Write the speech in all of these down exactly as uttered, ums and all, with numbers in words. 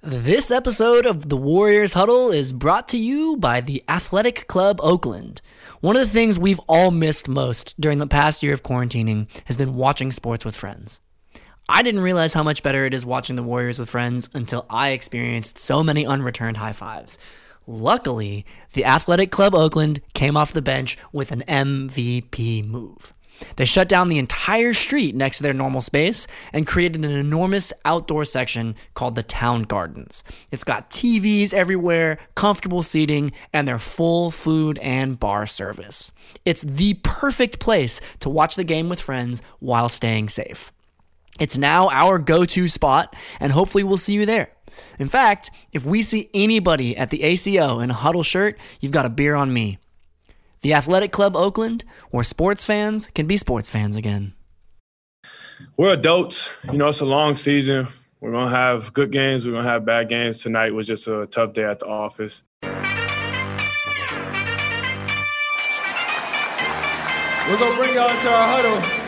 This episode of the Warriors Huddle is brought to you by the Athletic Club Oakland. One of the things we've all missed most during the past year of quarantining has been watching sports with friends. I didn't realize how much better it is watching the Warriors with friends until I experienced so many unreturned high fives. Luckily, the Athletic Club Oakland came off the bench with an M V P move. They shut down the entire street next to their normal space and created an enormous outdoor section called the Town Gardens. It's got T Vs everywhere, comfortable seating, and their full food and bar service. It's the perfect place to watch the game with friends while staying safe. It's now our go-to spot, and hopefully we'll see you there. In fact, if we see anybody at the A C O in a huddle shirt, you've got a beer on me. The Athletic Club Oakland, where sports fans can be sports fans again. We're adults. You know, it's a long season. We're going to have good games. We're going to have bad games. Tonight was just a tough day at the office. We're going to bring y'all into our huddle.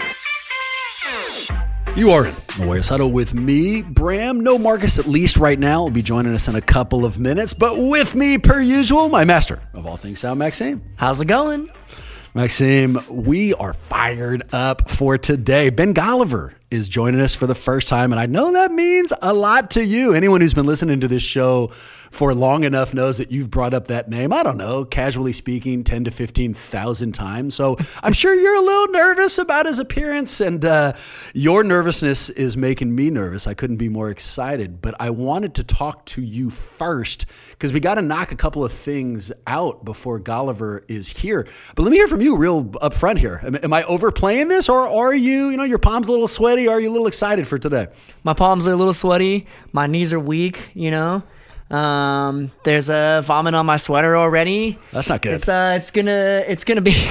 You are in the Warriors Huddle with me, Bram. No Marcus, at least right now. Will be joining us in a couple of minutes. But with me, per usual, my master of all things sound, Maxime. How's it going? Maxime, we are fired up for today. Ben Golliver is joining us for the first time, and I know that means a lot to you. Anyone who's been listening to this show for long enough knows that you've brought up that name, I don't know, casually speaking, ten to fifteen thousand times. So I'm sure you're a little nervous about his appearance, and uh, your nervousness is making me nervous. I couldn't be more excited, but I wanted to talk to you first because we got to knock a couple of things out before Golliver is here. But let me hear from you real up front here. Am, am I overplaying this, or are you, you know, your palms a little sweaty? Are you a little excited for today? My palms are a little sweaty. My knees are weak, you know. Um, there's a vomit on my sweater already. That's not good. It's uh, it's gonna, it's gonna be.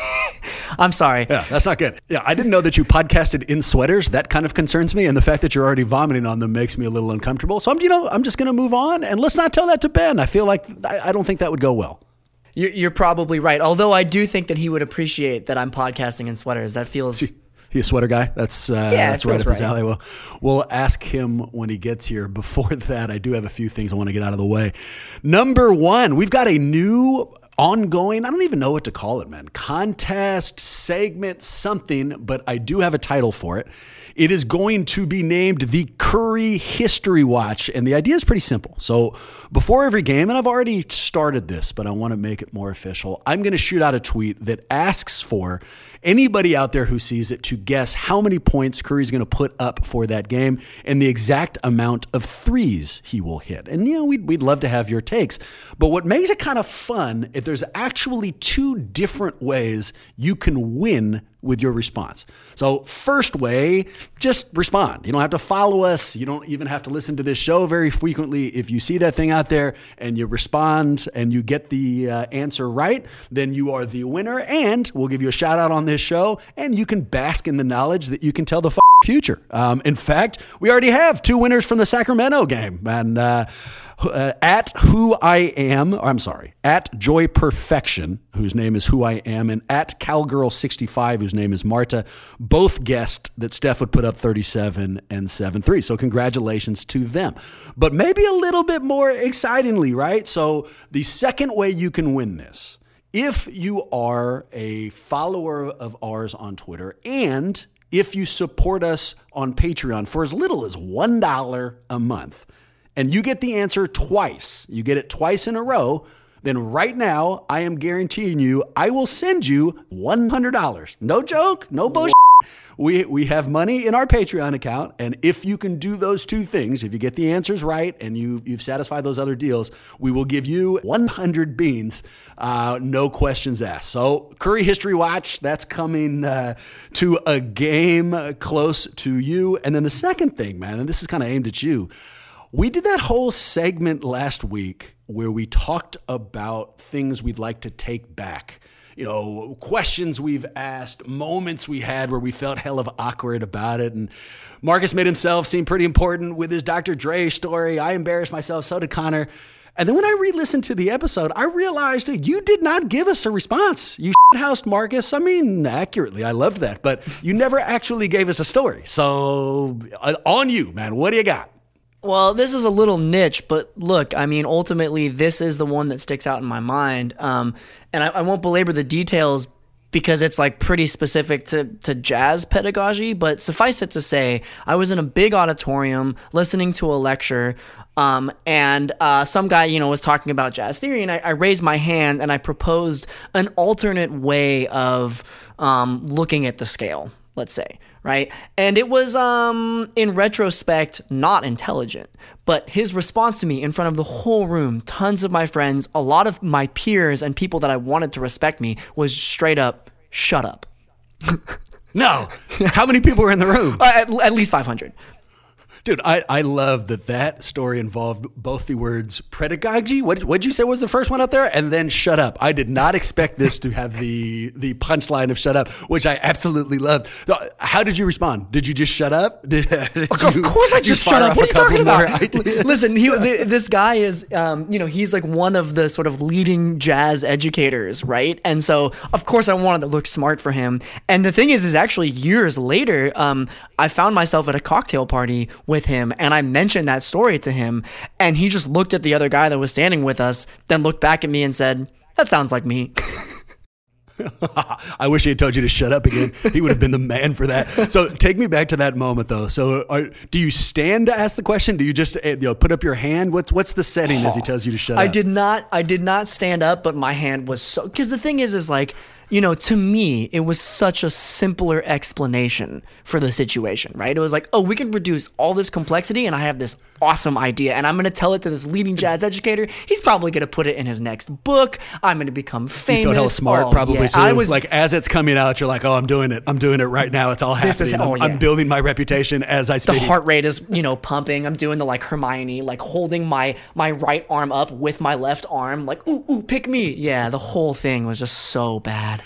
I'm sorry. Yeah, that's not good. Yeah, I didn't know that you podcasted in sweaters. That kind of concerns me, and the fact that you're already vomiting on them makes me a little uncomfortable. So I'm, you know, I'm just gonna move on, and let's not tell that to Ben. I feel like I, I don't think that would go well. You're probably right. Although I do think that he would appreciate that I'm podcasting in sweaters. That feels. He a sweater guy? That's uh, yeah, that's right up his right. alley. We'll, we'll ask him when he gets here. Before that, I do have a few things I want to get out of the way. Number one, we've got a new ongoing, I don't even know what to call it, man. Contest, segment, something, but I do have a title for it. It is going to be named the Curry History Watch, and the idea is pretty simple. So before every game, and I've already started this, but I want to make it more official, I'm going to shoot out a tweet that asks for anybody out there who sees it to guess how many points Curry's going to put up for that game and the exact amount of threes he will hit. And, you know, we'd, we'd love to have your takes. But what makes it kind of fun is there's actually two different ways you can win with your response. So first way, just respond. You don't have to follow us. You don't even have to listen to this show very frequently. If you see that thing out there and you respond and you get the uh, answer right, then you are the winner, and we'll give you a shout out on this show, and you can bask in the knowledge that you can tell the f- future. Um, in fact, we already have two winners from the Sacramento game, and uh, Uh, at who I am, or I'm sorry, at Joy Perfection, whose name is Who I Am, and at Cowgirl sixty-five, whose name is Marta, both guessed that Steph would put up thirty-seven and seven threes. So congratulations to them. But maybe a little bit more excitingly, right? So the second way you can win this, if you are a follower of ours on Twitter, and if you support us on Patreon for as little as one dollar a month, and you get the answer twice, you get it twice in a row, then right now, I am guaranteeing you, I will send you one hundred dollars. No joke, no bullshit. We we have money in our Patreon account, and if you can do those two things, if you get the answers right and you, you've satisfied those other deals, we will give you one hundred beans, uh, no questions asked. So Curry History Watch, that's coming uh, to a game close to you. And then the second thing, man, and this is kind of aimed at you, we did that whole segment last week where we talked about things we'd like to take back. You know, questions we've asked, moments we had where we felt hell of awkward about it. And Marcus made himself seem pretty important with his Doctor Dre story. I embarrassed myself, so did Connor. And then when I re-listened to the episode, I realized that you did not give us a response. You shithoused Marcus. I mean, accurately. I loved that. But you never actually gave us a story. So uh, on you, man. What do you got? Well, this is a little niche, but look, I mean, ultimately, this is the one that sticks out in my mind. Um, and I, I won't belabor the details because it's like pretty specific to, to jazz pedagogy, but suffice it to say, I was in a big auditorium listening to a lecture, um, and uh, some guy, you know, was talking about jazz theory, and I, I raised my hand and I proposed an alternate way of um, looking at the scale, let's say, right? And it was, um, in retrospect, not intelligent, but his response to me in front of the whole room, tons of my friends, a lot of my peers and people that I wanted to respect me, was straight up, shut up. No. How many people were in the room? Uh, at, at least five hundred. Dude, I, I love that that story involved both the words pedagogy. What what'd you say was the first one up there? And then shut up. I did not expect this to have the the punchline of shut up, which I absolutely loved. How did you respond? Did you just shut up? Did, did of you, course I just shut up. What are you talking about? Ideas? Listen, he, the, this guy is, um, you know, he's like one of the sort of leading jazz educators, right? And so, of course, I wanted to look smart for him. And the thing is, is actually years later, um, I found myself at a cocktail party with him, and I mentioned that story to him, and he just looked at the other guy that was standing with us, then looked back at me and said, "That sounds like me." I wish he had told you to shut up again. He would have been the man for that. So take me back to that moment, though. So are, do you stand to ask the question? Do you just you know put up your hand? What's what's the setting as he tells you to shut I up? I did not. I did not stand up, but my hand was so. Because the thing is, is like. You know, to me, it was such a simpler explanation for the situation, right? It was like, oh, we can reduce all this complexity, and I have this awesome idea, and I'm going to tell it to this leading jazz educator. He's probably going to put it in his next book. I'm going to become famous. You felt hella smart, oh, probably, yeah. too. I was, like, as it's coming out, you're like, oh, I'm doing it. I'm doing it right now. It's all happening. This is, oh, I'm, yeah. I'm building my reputation as I speak. The heart rate is, you know, pumping. I'm doing the, like, Hermione, like, holding my, my right arm up with my left arm, like, ooh, ooh, pick me. Yeah, the whole thing was just so bad.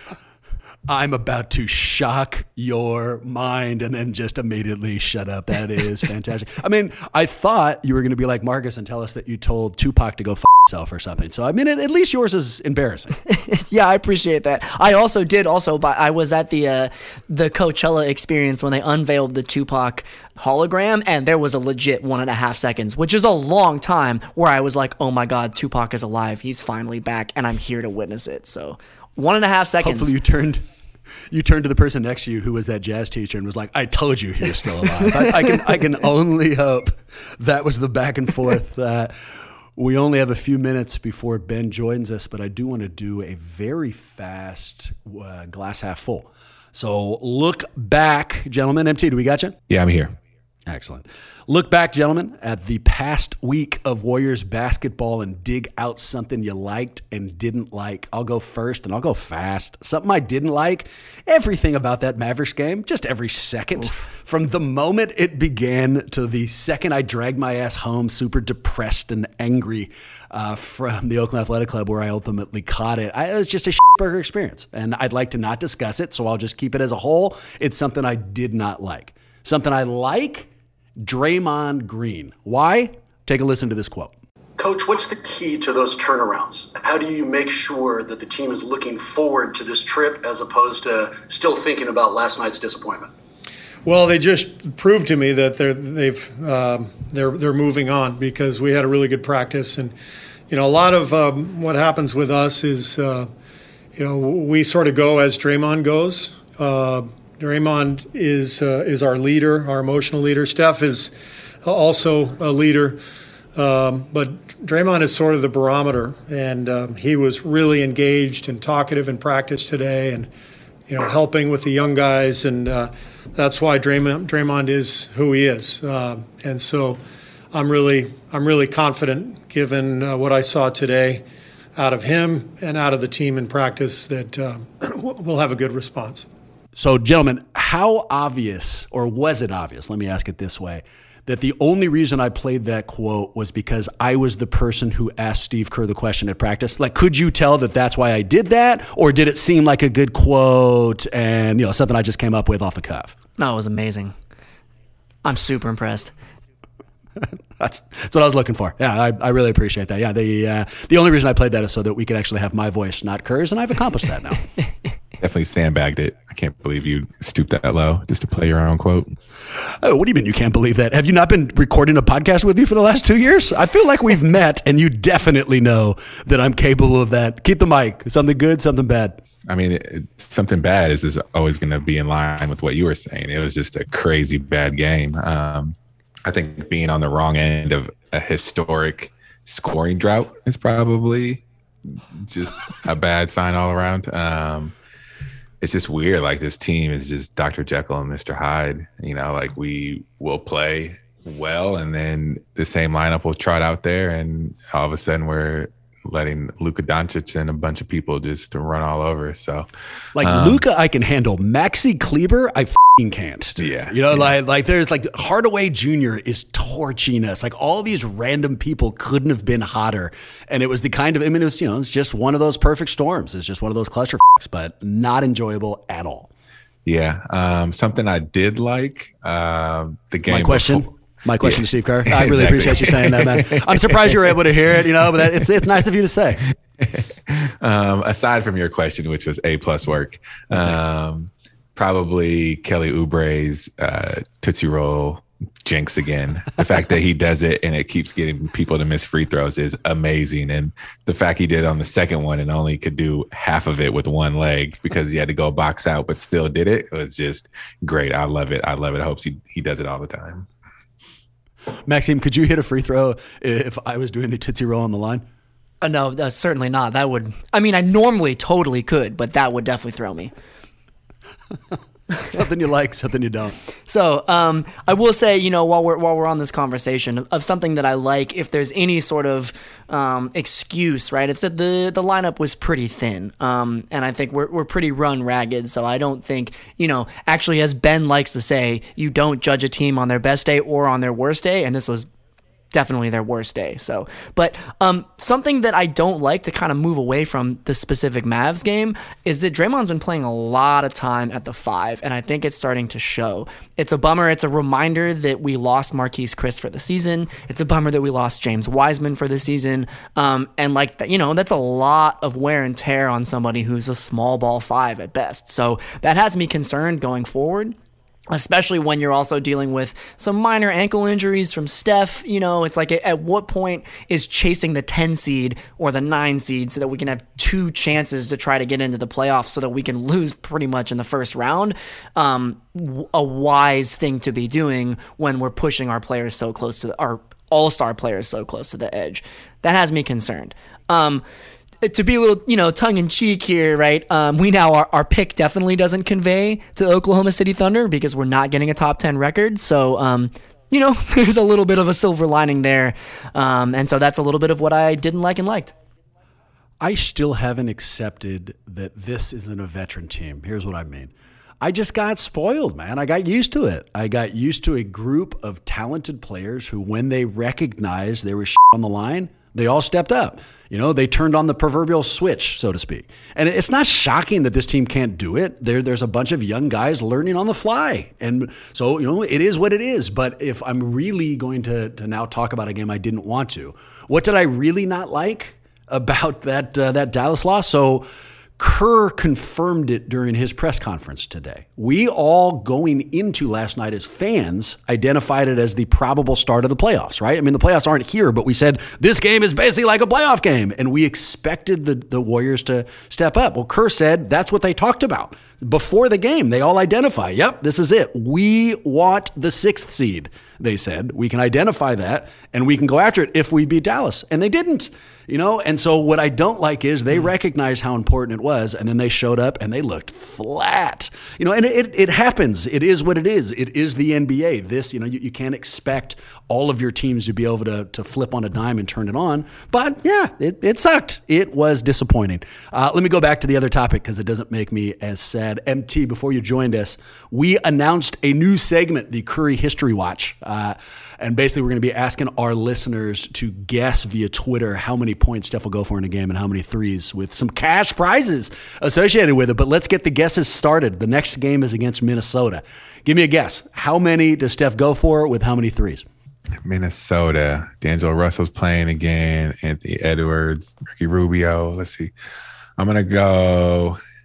I'm about to shock your mind, and then just immediately shut up. That is fantastic. I mean, I thought you were going to be like Marcus and tell us that you told Tupac to go f himself or something. So, I mean, at, at least yours is embarrassing. Yeah, I appreciate that. I also did also, but I was at the uh, the Coachella experience when they unveiled the Tupac hologram, and there was a legit one and a half seconds, which is a long time, where I was like, oh my God, Tupac is alive. He's finally back, and I'm here to witness it. So one and a half seconds. Hopefully you turned you turned to the person next to you who was that jazz teacher and was like, I told you he was still alive. I, I can I can only hope that was the back and forth. Uh, we only have a few minutes before Ben joins us, but I do want to do a very fast uh, glass half full. So look back, gentlemen. M T, do we got you? Yeah, I'm here. Excellent. Look back, gentlemen, at the past week of Warriors basketball and dig out something you liked and didn't like. I'll go first, and I'll go fast. Something I didn't like, everything about that Mavericks game, just every second. Oof. From the moment it began to the second I dragged my ass home, super depressed and angry uh, from the Oakland Athletic Club where I ultimately caught it. I, it was just a burger experience, and I'd like to not discuss it, so I'll just keep it as a whole. It's something I did not like. Something I like, Draymond Green. Why? Take a listen to this quote. Coach, what's the key to those turnarounds? How do you make sure that the team is looking forward to this trip as opposed to still thinking about last night's disappointment? Well, they just proved to me that they're they've um, they're they're moving on because we had a really good practice, and you know a lot of um, what happens with us is uh, you know we sort of go as Draymond goes. Uh, Draymond is uh, is our leader, our emotional leader. Steph is also a leader, um, but Draymond is sort of the barometer, and um, he was really engaged and talkative in practice today, and you know helping with the young guys, and uh, that's why Draymond Draymond is who he is. Uh, and so, I'm really I'm really confident, given uh, what I saw today, out of him and out of the team in practice, that uh, we'll have a good response. So, gentlemen, how obvious, or was it obvious, let me ask it this way, that the only reason I played that quote was because I was the person who asked Steve Kerr the question at practice? Like, could you tell that that's why I did that? Or did it seem like a good quote and, you know, something I just came up with off the cuff? No, it was amazing. I'm super impressed. That's, that's what I was looking for. Yeah, I, I really appreciate that. Yeah, the uh, the only reason I played that is so that we could actually have my voice, not Kerr's, and I've accomplished that now. definitely sandbagged it. I can't believe you stooped that low just to play your own quote. Oh, what do you mean you can't believe that? Have you not been recording a podcast with me for the last two years? I feel like we've met, and you definitely know that I'm capable of that. Keep the mic. Something good, something bad. I mean, it, something bad is, is always going to be in line with what you were saying. It was just a crazy bad game. Um, I think being on the wrong end of a historic scoring drought is probably just a bad sign all around. Um, it's just weird. Like, this team is just Doctor Jekyll and Mister Hyde. You know, like, we will play well, and then the same lineup will trot out there, and all of a sudden we're letting Luka Doncic and a bunch of people just to run all over. So, like, um, Luka, I can handle. Maxi Kleber, I f***ing can't. Yeah, you know, yeah. like like there's like Hardaway Junior is torching us. Like, all these random people couldn't have been hotter, and it was the kind of. I mean, it was you know, it's just one of those perfect storms. It's just one of those cluster f***s, but not enjoyable at all. Yeah, um, something I did like uh, the game. My question. Before- My question Yeah. to Steve Kerr. I really Exactly. appreciate you saying that, man. I'm surprised you were able to hear it, you know, but that, it's it's nice of you to say. um, aside from your question, which was A plus work, um, probably Kelly Oubre's uh, Tootsie Roll jinx again. The fact that he does it and it keeps getting people to miss free throws is amazing. And the fact he did on the second one and only could do half of it with one leg because he had to go box out, but still did it, it was just great. I love it. I love it. I hope he, he does it all the time. Maxime, could you hit a free throw if I was doing the Tootsie Roll on the line? Uh, no, uh, certainly not. That would, I mean, I normally totally could, but that would definitely throw me. Something you like, something you don't. So um, I will say, you know, while we're while we're on this conversation of, of something that I like, if there's any sort of um, excuse, right? It's that the the lineup was pretty thin, um, and I think we're we're pretty run ragged. So I don't think, you know, actually, as Ben likes to say, you don't judge a team on their best day or on their worst day, and this was definitely their worst day. So, but um, something that I don't like to kind of move away from the specific Mavs game is that Draymond's been playing a lot of time at the five, and I think it's starting to show. It's a bummer. It's a reminder that we lost Marquise Chris for the season. It's a bummer that we lost James Wiseman for the season. Um, and like that, you know, that's a lot of wear and tear on somebody who's a small ball five at best. So that has me concerned going forward. Especially when you're also dealing with some minor ankle injuries from Steph. You know, it's like, at what point is chasing the ten seed or the nine seed so that we can have two chances to try to get into the playoffs so that we can lose pretty much in the first round? Um, a wise thing to be doing when we're pushing our players so close to the, our all-star players so close to the edge. That has me concerned. Um, To be a little, you know, tongue-in-cheek here, right? Um, we now, our, our pick definitely doesn't convey to the Oklahoma City Thunder because we're not getting a top ten record. So, um, you know, there's a little bit of a silver lining there. Um, and so that's a little bit of what I didn't like and liked. I still haven't accepted that this isn't a veteran team. Here's what I mean. I just got spoiled, man. I got used to it. I got used to a group of talented players who, when they recognized there was shit on the line, they all stepped up. You know, they turned on the proverbial switch, so to speak. And it's not shocking that this team can't do it. There, there's a bunch of young guys learning on the fly. And so, you know, it is what it is. But if I'm really going to, to now talk about a game I didn't want to, what did I really not like about that uh, that Dallas loss? So Kerr confirmed it during his press conference today. We all, going into last night as fans, identified it as the probable start of the playoffs, right? I mean, the playoffs aren't here, but we said this game is basically like a playoff game, and we expected the, the Warriors to step up. Well, Kerr said that's what they talked about. Before the game, they all identify, yep, this is it. We want the sixth seed, they said. We can identify that, and we can go after it if we beat Dallas. And they didn't. You know, and so what I don't like is they recognized how important it was, and then they showed up and they looked flat. You know, and it, it happens. It is what it is. It is the N B A. This, you know, you, you can't expect all of your teams to be able to, to flip on a dime and turn it on. But yeah, it, it sucked. It was disappointing. Uh, let me go back to the other topic because it doesn't make me as sad. M T, before you joined us, we announced a new segment, the Curry History Watch. Uh, and basically, we're going to be asking our listeners to guess via Twitter how many points Steph will go for in a game and how many threes, with some cash prizes associated with it. But let's get the guesses started. The next game is against Minnesota. Give me a guess. How many does Steph go for with how many threes? Minnesota. D'Angelo Russell's playing again. Anthony Edwards, Ricky Rubio. Let's see. I'm going to go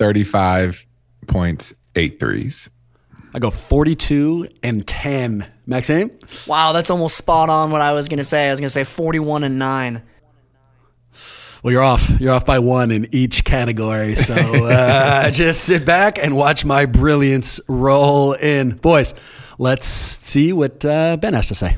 thirty-five points, eight threes. I go forty-two and ten. Maxime? Wow, that's almost spot on what I was going to say. I was going to say forty-one and nine. Well, you're off. You're off by one in each category. So uh, just sit back and watch my brilliance roll in. Boys, let's see what uh, Ben has to say.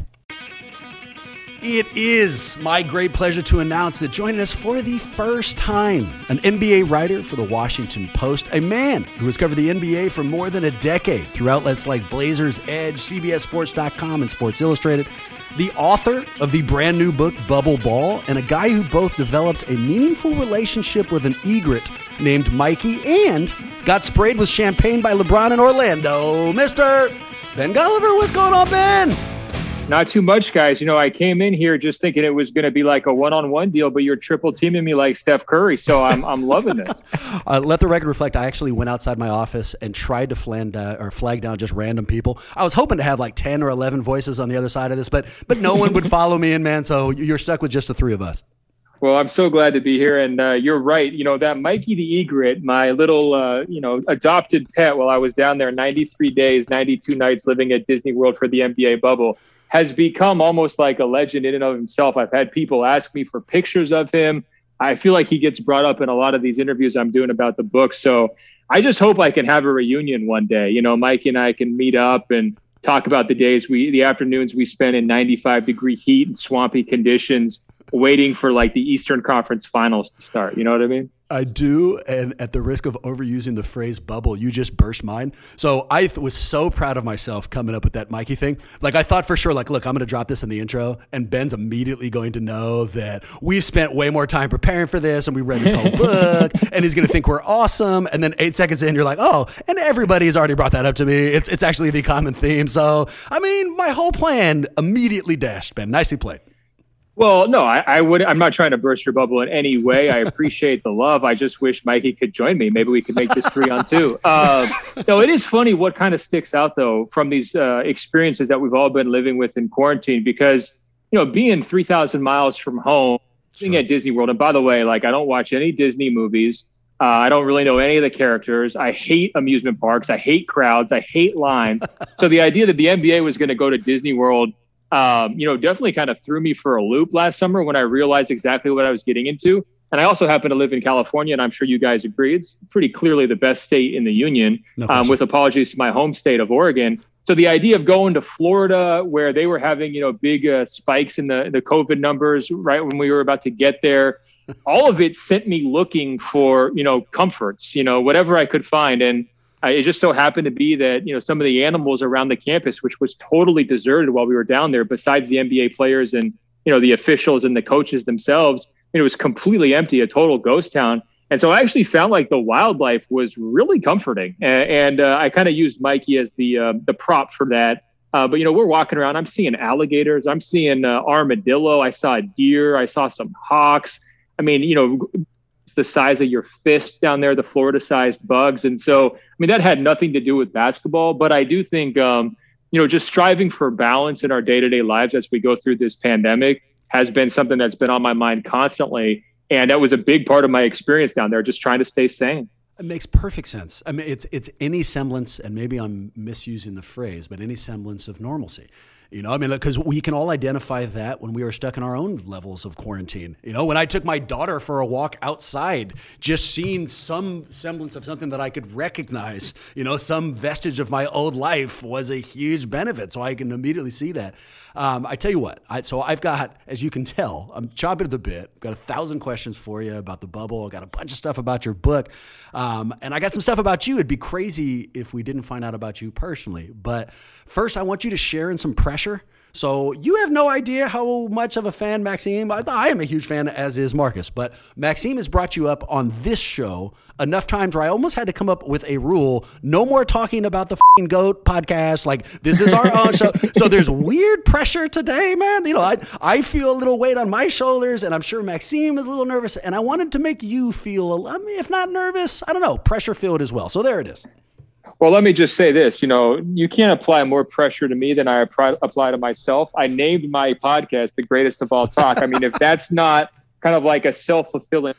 It is my great pleasure to announce that joining us for the first time, an N B A writer for the Washington Post, a man who has covered the N B A for more than a decade through outlets like Blazers Edge, C B S Sports dot com, and Sports Illustrated, the author of the brand new book Bubble Ball, and a guy who both developed a meaningful relationship with an egret named Mikey and got sprayed with champagne by LeBron in Orlando, Mister Ben Golliver. What's going on, Ben? Not too much, guys. You know, I came in here just thinking it was going to be like a one-on-one deal, but you're triple teaming me like Steph Curry, so I'm I'm loving this. Uh, let the record reflect, I actually went outside my office and tried to flag, uh, or flag down just random people. I was hoping to have like ten or eleven voices on the other side of this, but but no one would follow me in, man, so you're stuck with just the three of us. Well, I'm so glad to be here, and uh, you're right. You know, that Mikey the egret, my little, uh, you know, adopted pet while I was down there ninety-three days, ninety-two nights living at Disney World for the N B A bubble, has become almost like a legend in and of himself. I've had people ask me for pictures of him. I feel like he gets brought up in a lot of these interviews I'm doing about the book. So I just hope I can have a reunion one day. You know, Mikey and I can meet up and talk about the days we, the afternoons we spent in ninety-five degree heat and swampy conditions, waiting for like the Eastern Conference Finals to start. You know what I mean? I do, and at the risk of overusing the phrase bubble, you just burst mine. So I th- was so proud of myself coming up with that Mikey thing. Like I thought for sure, like, look, I'm going to drop this in the intro, and Ben's immediately going to know that we've spent way more time preparing for this, and we read his whole book, and he's going to think we're awesome. And then eight seconds in, you're like, oh, and everybody's already brought that up to me. It's it's actually the common theme. So, I mean, my whole plan immediately dashed, Ben. Nicely played. Well, no, I, I would. I'm not trying to burst your bubble in any way. I appreciate the love. I just wish Mikey could join me. Maybe we could make this three on two. Uh, no, it is funny what kind of sticks out though from these uh, experiences that we've all been living with in quarantine. Because you know, being three thousand miles from home, being at Disney World. And by the way, like I don't watch any Disney movies. Uh, I don't really know any of the characters. I hate amusement parks. I hate crowds. I hate lines. So the idea that the N B A was going to go to Disney World, Um, you know, definitely kind of threw me for a loop last summer when I realized exactly what I was getting into. And I also happen to live in California, and I'm sure you guys agree, it's pretty clearly the best state in the union, no um, with apologies to my home state of Oregon. So the idea of going to Florida, where they were having, you know, big uh, spikes in the, the COVID numbers right when we were about to get there, all of it sent me looking for, you know, comforts, you know, whatever I could find. And it just so happened to be that, you know, some of the animals around the campus, which was totally deserted while we were down there, besides the N B A players and, you know, the officials and the coaches themselves, it was completely empty, a total ghost town. And so I actually found like the wildlife was really comforting. And, and uh, I kind of used Mikey as the uh, the prop for that. Uh, but, you know, we're walking around. I'm seeing alligators. I'm seeing uh, armadillo. I saw a deer. I saw some hawks. I mean, you know, the size of your fist down there, the Florida-sized bugs. And so, I mean, that had nothing to do with basketball, but I do think, um, you know, just striving for balance in our day-to-day lives as we go through this pandemic has been something that's been on my mind constantly. And that was a big part of my experience down there, just trying to stay sane. It makes perfect sense. I mean, it's it's any semblance, and maybe I'm misusing the phrase, but any semblance of normalcy. You know, I mean, because we can all identify that when we are stuck in our own levels of quarantine. You know, when I took my daughter for a walk outside, just seeing some semblance of something that I could recognize, you know, some vestige of my old life was a huge benefit. So I can immediately see that. Um, I tell you what, I, so I've got, as you can tell, I'm chomping at the bit. I've got a thousand questions for you about the bubble. I've got a bunch of stuff about your book. Um, and I got some stuff about you. It'd be crazy if we didn't find out about you personally. But first, I want you to share in some pressure. So you have no idea how much of a fan Maxime, I, I am a huge fan, as is Marcus, but Maxime has brought you up on this show enough times where I almost had to come up with a rule. No more talking about the f***ing GOAT podcast. Like, this is our own show. So there's weird pressure today, man. You know, I, I feel a little weight on my shoulders, and I'm sure Maxime is a little nervous, and I wanted to make you feel, I mean, if not nervous, I don't know, pressure-filled as well. So there it is. Well, let me just say this, you know, you can't apply more pressure to me than I apply to myself. I named my podcast The Greatest of All Talk. I mean, if that's not kind of like a self-fulfilling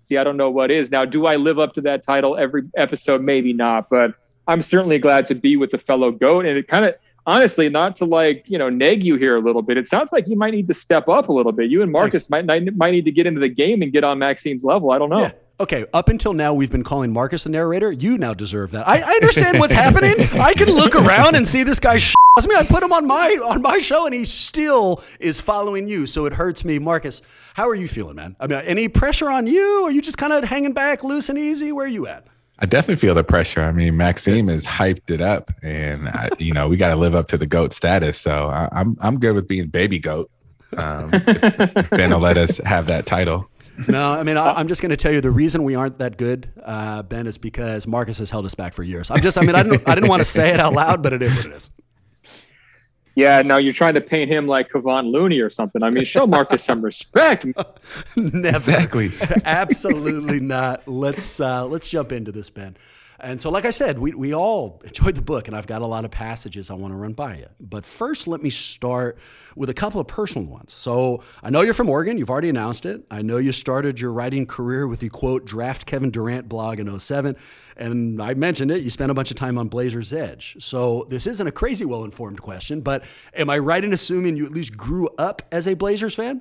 consistency, I don't know what is. Now, do I live up to that title every episode? Maybe not, but I'm certainly glad to be with the fellow GOAT. And it kind of, honestly, not to like, you know, neg you here a little bit. It sounds like you might need to step up a little bit. You and Marcus might, might need to get into the game and get on Maxine's level. I don't know. Yeah. Okay, up until now, we've been calling Marcus the narrator. You now deserve that. I, I understand what's happening. I can look around and see this guy sh- me. I put him on my on my show, and he still is following you, so it hurts me. Marcus, how are you feeling, man? I mean, any pressure on you? Or are you just kind of hanging back, loose and easy? Where are you at? I definitely feel the pressure. I mean, Maxime has hyped it up, and I, you know we got to live up to the GOAT status. So I, I'm I'm good with being baby GOAT. Um, if Ben will let us have that title. No, I mean, I, I'm just going to tell you the reason we aren't that good, uh, Ben, is because Marcus has held us back for years. I'm just, I mean, I didn't, I didn't want to say it out loud, but it is what it is. Yeah, no, you're trying to paint him like Kevon Looney or something. I mean, show Marcus some respect. Never. Exactly. Absolutely not. Let's uh, let's jump into this, Ben. And so, like I said, we we all enjoyed the book, and I've got a lot of passages I want to run by you. But first, let me start with a couple of personal ones. So I know you're from Oregon. You've already announced it. I know you started your writing career with the, quote, Draft Kevin Durant blog in oh seven. And I mentioned it. You spent a bunch of time on Blazers Edge. So this isn't a crazy well-informed question, but am I right in assuming you at least grew up as a Blazers fan?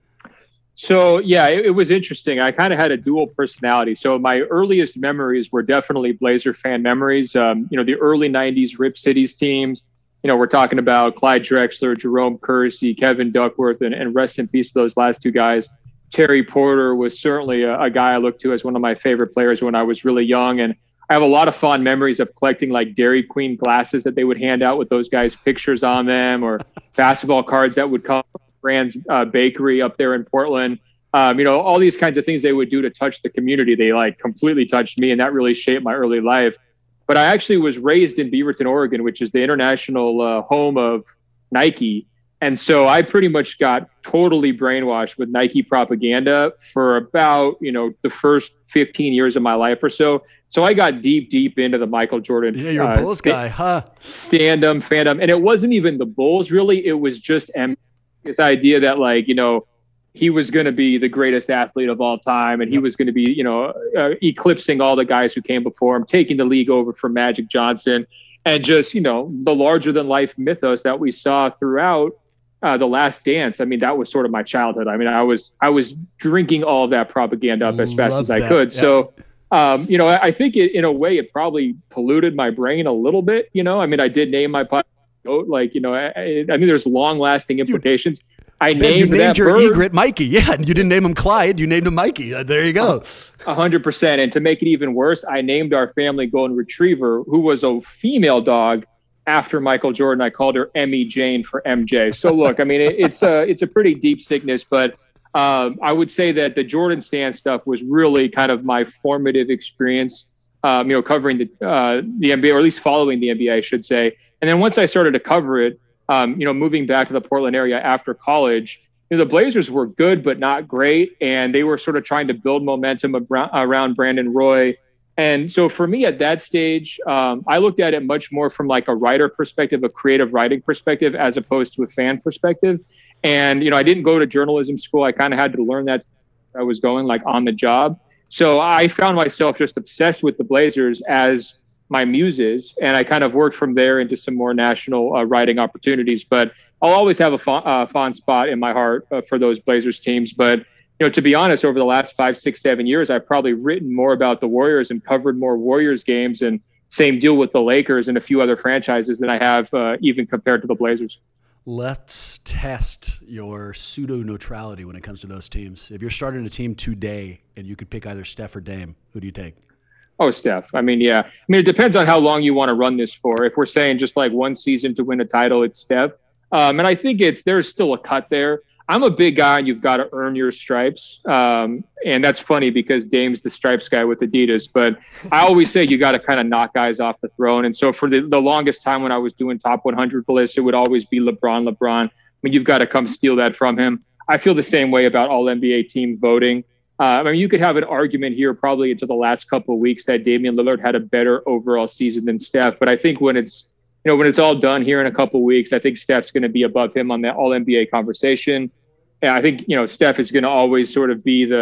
So, yeah, it, it was interesting. I kind of had a dual personality. So my earliest memories were definitely Blazer fan memories. Um, you know, the early nineties Rip Cities teams. You know, we're talking about Clyde Drexler, Jerome Kersey, Kevin Duckworth, and, and rest in peace to those last two guys. Terry Porter was certainly a, a guy I looked to as one of my favorite players when I was really young. And I have a lot of fond memories of collecting like Dairy Queen glasses that they would hand out with those guys' pictures on them, or basketball cards that would come from Brand's uh, Bakery up there in Portland. Um, you know, all these kinds of things they would do to touch the community. They like completely touched me, and that really shaped my early life. But I actually was raised in Beaverton, Oregon, which is the international uh, home of Nike. And so I pretty much got totally brainwashed with Nike propaganda for about, you know, the first fifteen years of my life or so. So I got deep, deep into the Michael Jordan. Yeah, you're a uh, Bulls sta- guy, huh? Stand-up, fandom. And it wasn't even the Bulls, really. It was just M- this idea that, like, you know, he was going to be the greatest athlete of all time. And he was going to be, you know, uh, eclipsing all the guys who came before him, taking the league over from Magic Johnson. And just, you know, the larger than life mythos that we saw throughout uh, The Last Dance. I mean, that was sort of my childhood. I mean, I was, I was drinking all of that propaganda up as fast Love as I that. could. Yeah. So, um, you know, I, I think it, in a way it probably polluted my brain a little bit. You know, I mean, I did name my podcast, like, you know, I, I mean, there's long lasting implications. I Ben, named, you named that your bird, egret Mikey. Yeah, and you didn't name him Clyde. You named him Mikey. Uh, there you go. A hundred percent. And to make it even worse, I named our family golden retriever, who was a female dog, after Michael Jordan. I called her Emmy Jane for M J. So look, I mean, it, it's a it's a pretty deep sickness, but um, I would say that the Jordan Stan stuff was really kind of my formative experience. Um, you know, covering the uh, the N B A, or at least following the N B A, I should say. And then once I started to cover it, um, you know, moving back to the Portland area after college, you know, the Blazers were good but not great, and they were sort of trying to build momentum around, around Brandon Roy. And so for me at that stage, um, I looked at it much more from like a writer perspective, a creative writing perspective, as opposed to a fan perspective. And, you know, I didn't go to journalism school. I kind of had to learn that I was going like on the job. So I found myself just obsessed with the Blazers as my muses, and I kind of worked from there into some more national uh, writing opportunities. But I'll always have a fond, uh, fond spot in my heart uh, for those Blazers teams. But, you know, to be honest, over the last five, six, seven years, I've probably written more about the Warriors and covered more Warriors games, and same deal with the Lakers and a few other franchises than I have uh, even compared to the Blazers. Let's test your pseudo-neutrality when it comes to those teams. If you're starting a team today and you could pick either Steph or Dame, who do you take? Oh, Steph. I mean, yeah. I mean, it depends on how long you want to run this for. If we're saying just like one season to win a title, it's Steph. Um, and I think it's there's still a cut there. I'm a big guy, and you've got to earn your stripes. Um, and that's funny because Dame's the stripes guy with Adidas. But I always say you got to kind of knock guys off the throne. And so for the, the longest time when I was doing top one hundred lists, it would always be LeBron, LeBron. I mean, you've got to come steal that from him. I feel the same way about all N B A team voting. Uh, I mean, you could have an argument here probably into the last couple of weeks that Damian Lillard had a better overall season than Steph. But I think when it's, you know, when it's all done here in a couple of weeks, I think Steph's going to be above him on that all N B A conversation. And I think, you know, Steph is going to always sort of be the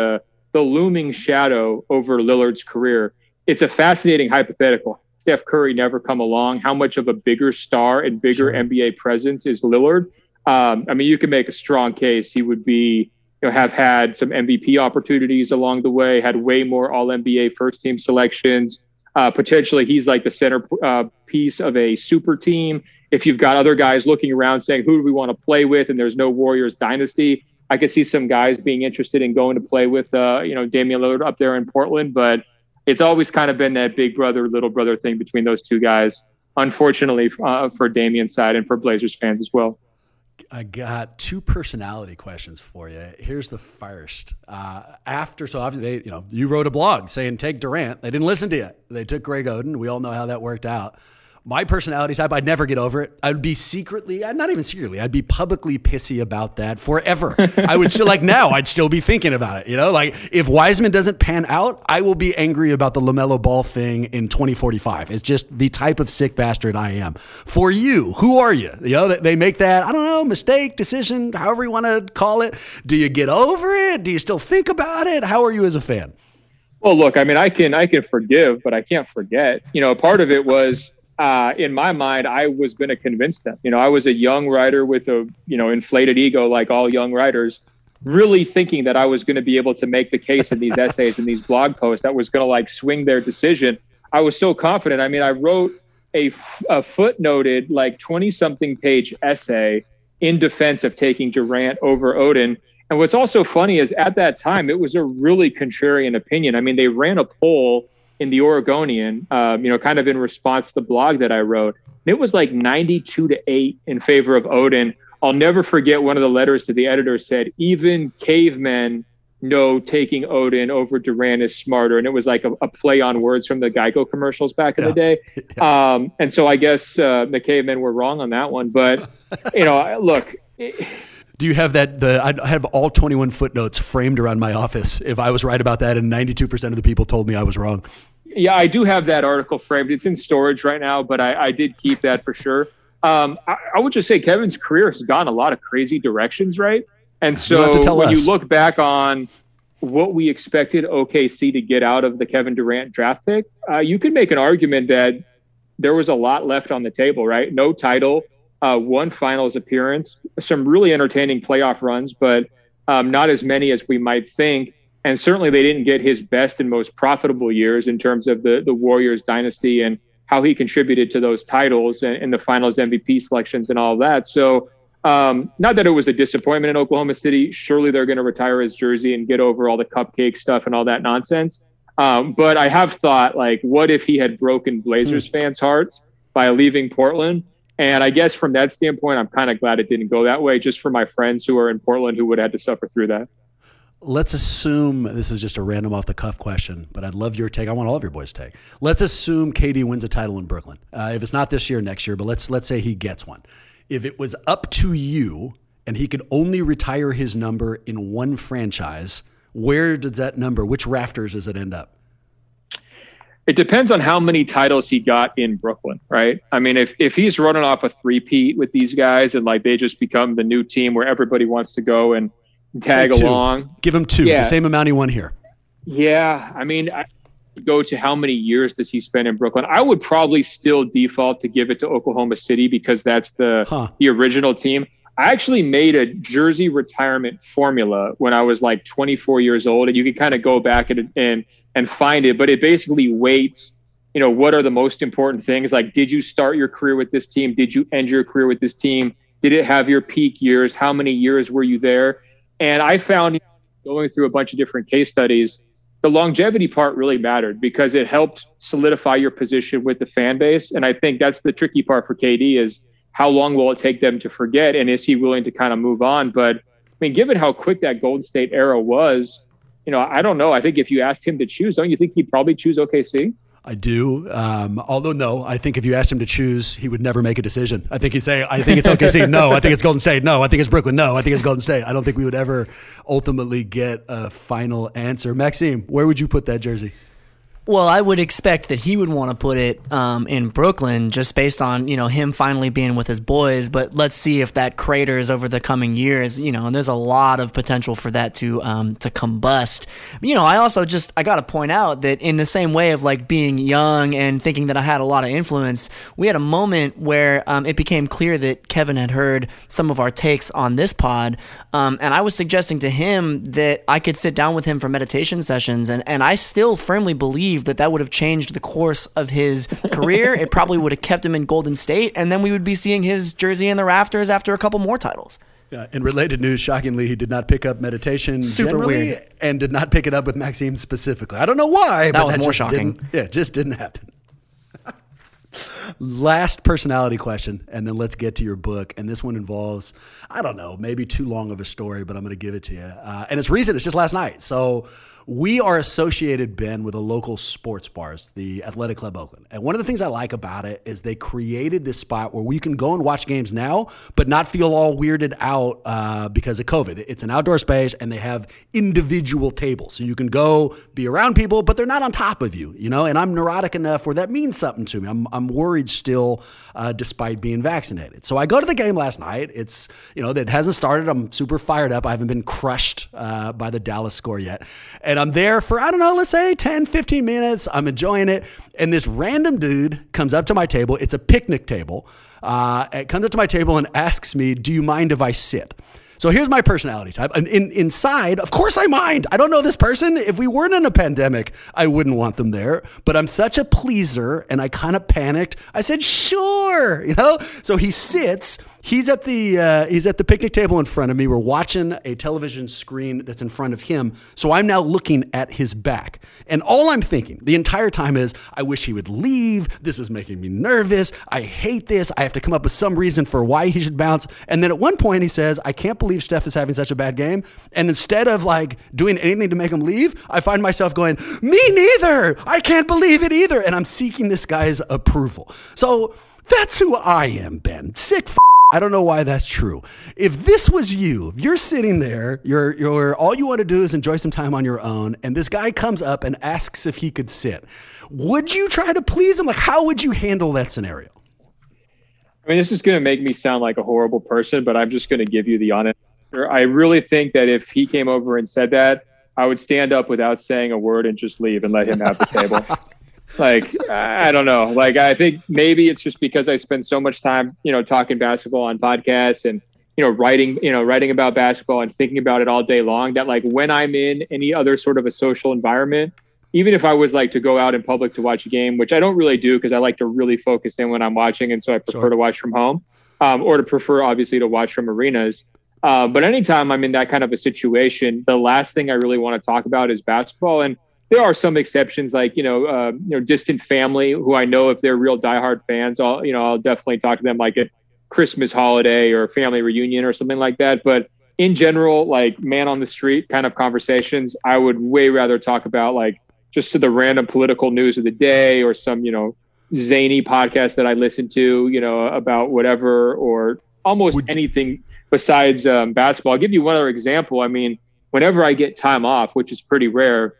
the looming shadow over Lillard's career. It's a fascinating hypothetical. Steph Curry never come along. How much of a bigger star and bigger sure. N B A presence is Lillard? Um, I mean, you can make a strong case. He would be, you know, have had some M V P opportunities along the way, had way more all N B A first team selections. Uh, potentially he's like the center uh, piece of a super team. If you've got other guys looking around saying, who do we want to play with? And there's no Warriors dynasty, I could see some guys being interested in going to play with, uh, you know, Damian Lillard up there in Portland. But it's always kind of been that big brother, little brother thing between those two guys, unfortunately, uh, for Damian's side and for Blazers fans as well. I got two personality questions for you. Here's the first. Uh, after, so obviously, they, you know, you wrote a blog saying take Durant. They didn't listen to you. They took Greg Oden. We all know how that worked out. My personality type, I'd never get over it. I'd be secretly, not even secretly, I'd be publicly pissy about that forever. I would still, like now, I'd still be thinking about it. You know, like if Wiseman doesn't pan out, I will be angry about the LaMelo Ball thing in twenty forty-five. It's just the type of sick bastard I am. For you, who are you? You know, they make that, I don't know, mistake, decision, however you want to call it. Do you get over it? Do you still think about it? How are you as a fan? Well, look, I mean, I can, I can forgive, but I can't forget. You know, part of it was, Uh, in my mind, I was going to convince them. You know, I was a young writer with a, you know, inflated ego like all young writers, really thinking that I was going to be able to make the case in these essays and these blog posts that was going to like swing their decision. I was so confident. I mean, I wrote a, a footnoted like twenty something page essay in defense of taking Durant over Oden. And what's also funny is at that time, it was a really contrarian opinion. I mean, they ran a poll in the Oregonian, um, you know, kind of in response to the blog that I wrote. And it was like ninety-two to eight in favor of Oden. I'll never forget one of the letters to the editor said, even cavemen know taking Oden over Durant is smarter. And it was like a, a play on words from the Geico commercials back in yeah. the day. Yeah. Um, and so I guess uh, the cavemen were wrong on that one. But, you know, look. It, Do you have that? The I have all twenty-one footnotes framed around my office. If I was right about that, and ninety-two percent of the people told me I was wrong. Yeah, I do have that article framed. It's in storage right now, but I, I did keep that for sure. Um, I, I would just say Kevin's career has gone a lot of crazy directions, right? And so when us. you look back on what we expected O K C to get out of the Kevin Durant draft pick, uh, you could make an argument that there was a lot left on the table, right? No title. Uh, one finals appearance, some really entertaining playoff runs, but um, not as many as we might think. And certainly they didn't get his best and most profitable years in terms of the, the Warriors dynasty and how he contributed to those titles and, and the finals M V P selections and all that. So um, not that it was a disappointment in Oklahoma City. Surely they're going to retire his jersey and get over all the cupcake stuff and all that nonsense. Um, but I have thought, like, what if he had broken Blazers hmm. fans' hearts by leaving Portland? And I guess from that standpoint, I'm kind of glad it didn't go that way, just for my friends who are in Portland who would have had to suffer through that. Let's assume, this is just a random off the cuff question, but I'd love your take. I want all of your boys' take. Let's assume K D wins a title in Brooklyn. Uh, if it's not this year, next year, but let's let's say he gets one. If it was up to you and he could only retire his number in one franchise, where does that number, which rafters does it end up? It depends on how many titles he got in Brooklyn, right? I mean, if, if he's running off a three-peat with these guys and like they just become the new team where everybody wants to go and tag along. Give him two, yeah. the same amount he won here. Yeah, I mean, I go to how many years does he spend in Brooklyn? I would probably still default to give it to Oklahoma City because that's the huh. the original team. I actually made a jersey retirement formula when I was like twenty-four years old, and you can kind of go back and and and find it, but it basically weights, you know, what are the most important things? Like, did you start your career with this team? Did you end your career with this team? Did it have your peak years? How many years were you there? And I found, going through a bunch of different case studies, the longevity part really mattered because it helped solidify your position with the fan base. And I think that's the tricky part for K D is how long will it take them to forget? And is he willing to kind of move on? But I mean, given how quick that Golden State era was, you know, I don't know. I think if you asked him to choose, don't you think he'd probably choose O K C? I do. Um, although, no, I think if you asked him to choose, he would never make a decision. I think he'd say, I think it's O K C. No, I think it's Golden State. No, I think it's Brooklyn. No, I think it's Golden State. I don't think we would ever ultimately get a final answer. Maxime, where would you put that jersey? Well, I would expect that he would want to put it um, in Brooklyn just based on, you know, him finally being with his boys. But let's see if that craters over the coming years, you know, and there's a lot of potential for that to um, to combust. You know, I also just, I got to point out that in the same way of like being young and thinking that I had a lot of influence, we had a moment where um, it became clear that Kevin had heard some of our takes on this pod. Um, and I was suggesting to him that I could sit down with him for meditation sessions. And, and I still firmly believe that that would have changed the course of his career. It probably would have kept him in Golden State, and then we would be seeing his jersey in the rafters after a couple more titles. Yeah, in related news, shockingly, he did not pick up meditation Super generally weird. and did not pick it up with Maxime specifically. I don't know why, that but was that more just shocking. Didn't, yeah, it just didn't happen. Last personality question, and then let's get to your book. And this one involves, I don't know, maybe too long of a story, but I'm going to give it to you. Uh, and it's recent. It's just last night. So we are associated, Ben, with a local sports bars, the Athletic Club Oakland. And one of the things I like about it is they created this spot where we can go and watch games now, but not feel all weirded out uh, because of COVID. It's an outdoor space, and they have individual tables. So you can go be around people, but they're not on top of you, you know? And I'm neurotic enough where that means something to me. I'm, I'm worried still, uh, despite being vaccinated. So I go to the game last night. It's, you know, that hasn't started. I'm super fired up. I haven't been crushed uh, by the Dallas score yet. And I'm there for, I don't know, let's say ten, fifteen minutes. I'm enjoying it. And this random dude comes up to my table. It's a picnic table. Uh, it comes up to my table and asks me, do you mind if I sit? So here's my personality type. In, in, inside, of course I mind. I don't know this person. If we weren't in a pandemic, I wouldn't want them there. But I'm such a pleaser, and I kind of panicked. I said, sure, you know? So he sits. He's at the uh, he's at the picnic table in front of me. We're watching a television screen that's in front of him. So I'm now looking at his back. And all I'm thinking the entire time is, I wish he would leave. This is making me nervous. I hate this. I have to come up with some reason for why he should bounce. And then at one point he says, I can't believe Steph is having such a bad game. And instead of like doing anything to make him leave, I find myself going, me neither. I can't believe it either. And I'm seeking this guy's approval. So that's who I am, Ben. Sick f- I don't know why that's true. If this was you, if you're sitting there, you're, you're all you want to do is enjoy some time on your own, and this guy comes up and asks if he could sit, would you try to please him? Like, how would you handle that scenario? I mean, this is going to make me sound like a horrible person, but I'm just going to give you the honest answer. I really think that if he came over and said that, I would stand up without saying a word and just leave and let him have the table. Like, I don't know. Like, I think maybe it's just because I spend so much time, you know, talking basketball on podcasts and, you know, writing, you know, writing about basketball and thinking about it all day long, that like when I'm in any other sort of a social environment, even if I was like to go out in public to watch a game, which I don't really do because I like to really focus in when I'm watching. And so I prefer sure. to watch from home um, or to prefer, obviously, to watch from arenas. Uh, but anytime I'm in that kind of a situation, the last thing I really want to talk about is basketball. And there are some exceptions, like, you know, uh, you know, distant family who I know if they're real diehard fans, I'll, you know, I'll definitely talk to them like at Christmas holiday or family reunion or something like that. But in general, like man on the street kind of conversations, I would way rather talk about like just to the random political news of the day or some, you know, zany podcast that I listen to, you know, about whatever or almost would- anything besides um, basketball. I'll give you one other example. I mean, whenever I get time off, which is pretty rare,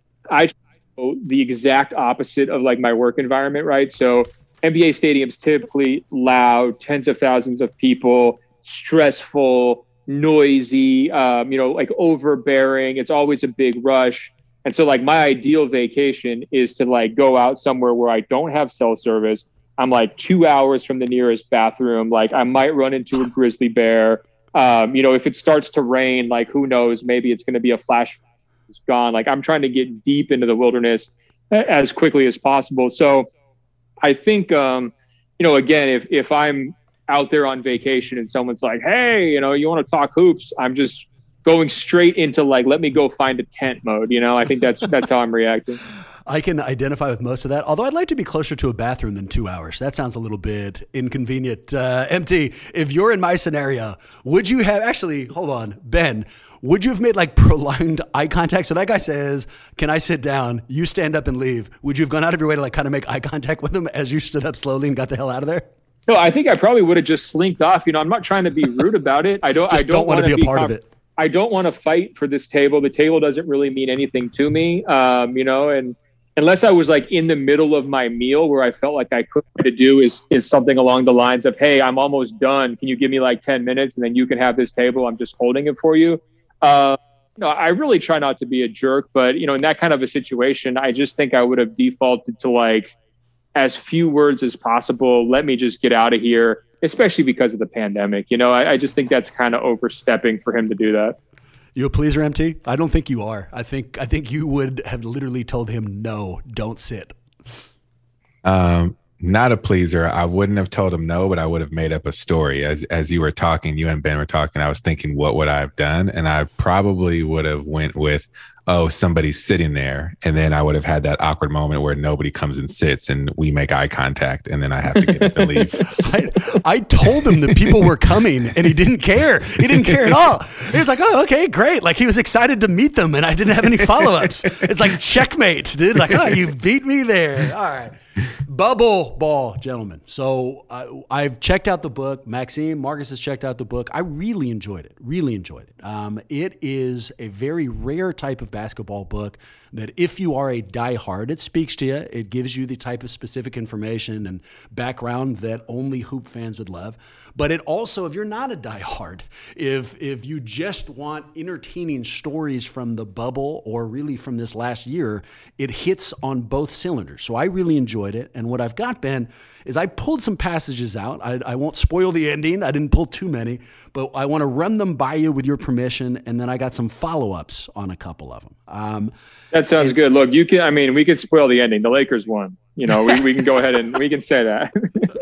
I do the exact opposite of like my work environment, right? So N B A stadiums typically loud, tens of thousands of people, stressful, noisy, um, you know, like overbearing. It's always a big rush. And so like my ideal vacation is to like go out somewhere where I don't have cell service. I'm like two hours from the nearest bathroom. Like I might run into a grizzly bear. Um, you know, if it starts to rain, like who knows, maybe it's going to be a flash gone. Like I'm trying to get deep into the wilderness as quickly as possible. So I think, um, you know, again, if, if I'm out there on vacation and someone's like, hey, you know, you want to talk hoops, I'm just going straight into like, let me go find a tent mode. You know, I think that's, that's how I'm reacting. I can identify with most of that, although I'd like to be closer to a bathroom than two hours. That sounds a little bit inconvenient. Uh, M T, if you're in my scenario, would you have, actually, hold on, Ben, would you have made like prolonged eye contact? So that guy says, can I sit down? You stand up and leave. Would you have gone out of your way to like kind of make eye contact with him as you stood up slowly and got the hell out of there? No, I think I probably would have just slinked off. You know, I'm not trying to be rude about it. I don't, just I don't, don't want to be a be part com- of it. I don't want to fight for this table. The table doesn't really mean anything to me. Um, you know, and unless I was like in the middle of my meal where I felt like I could to do is is something along the lines of, hey, I'm almost done. Can you give me like ten minutes and then you can have this table? I'm just holding it for you. Uh, no, I really try not to be a jerk, but you know, in that kind of a situation, I just think I would have defaulted to like as few words as possible. Let me just get out of here, especially because of the pandemic. You know, I, I just think that's kind of overstepping for him to do that. You a pleaser, M T? I don't think you are. I think I think you would have literally told him, no, don't sit. Um, not a pleaser. I wouldn't have told him no, but I would have made up a story. As as you were talking, you and Ben were talking, I was thinking, what would I have done? And I probably would have went with, oh, somebody's sitting there. And then I would have had that awkward moment where nobody comes and sits and we make eye contact. And then I have to get up and leave. I, I told him that people were coming and he didn't care. He didn't care at all. He was like, oh, okay, great. Like he was excited to meet them and I didn't have any follow-ups. It's like checkmate, dude. Like, oh, you beat me there. All right. Bubble ball, gentlemen. So uh, I've checked out the book. Maxime, Marcus has checked out the book. I really enjoyed it. Really enjoyed it. Um, it is a very rare type of basketball book that if you are a diehard, it speaks to you. It gives you the type of specific information and background that only hoop fans would love. But it also, if you're not a diehard, if if you just want entertaining stories from the bubble or really from this last year, it hits on both cylinders. So I really enjoyed it. And what I've got, Ben, is I pulled some passages out. I, I won't spoil the ending. I didn't pull too many, but I want to run them by you with your permission. And then I got some follow-ups on a couple of them. Um, that sounds and, good. Look, you can, I mean, we could spoil the ending. The Lakers won. You know, we, we can go ahead and we can say that.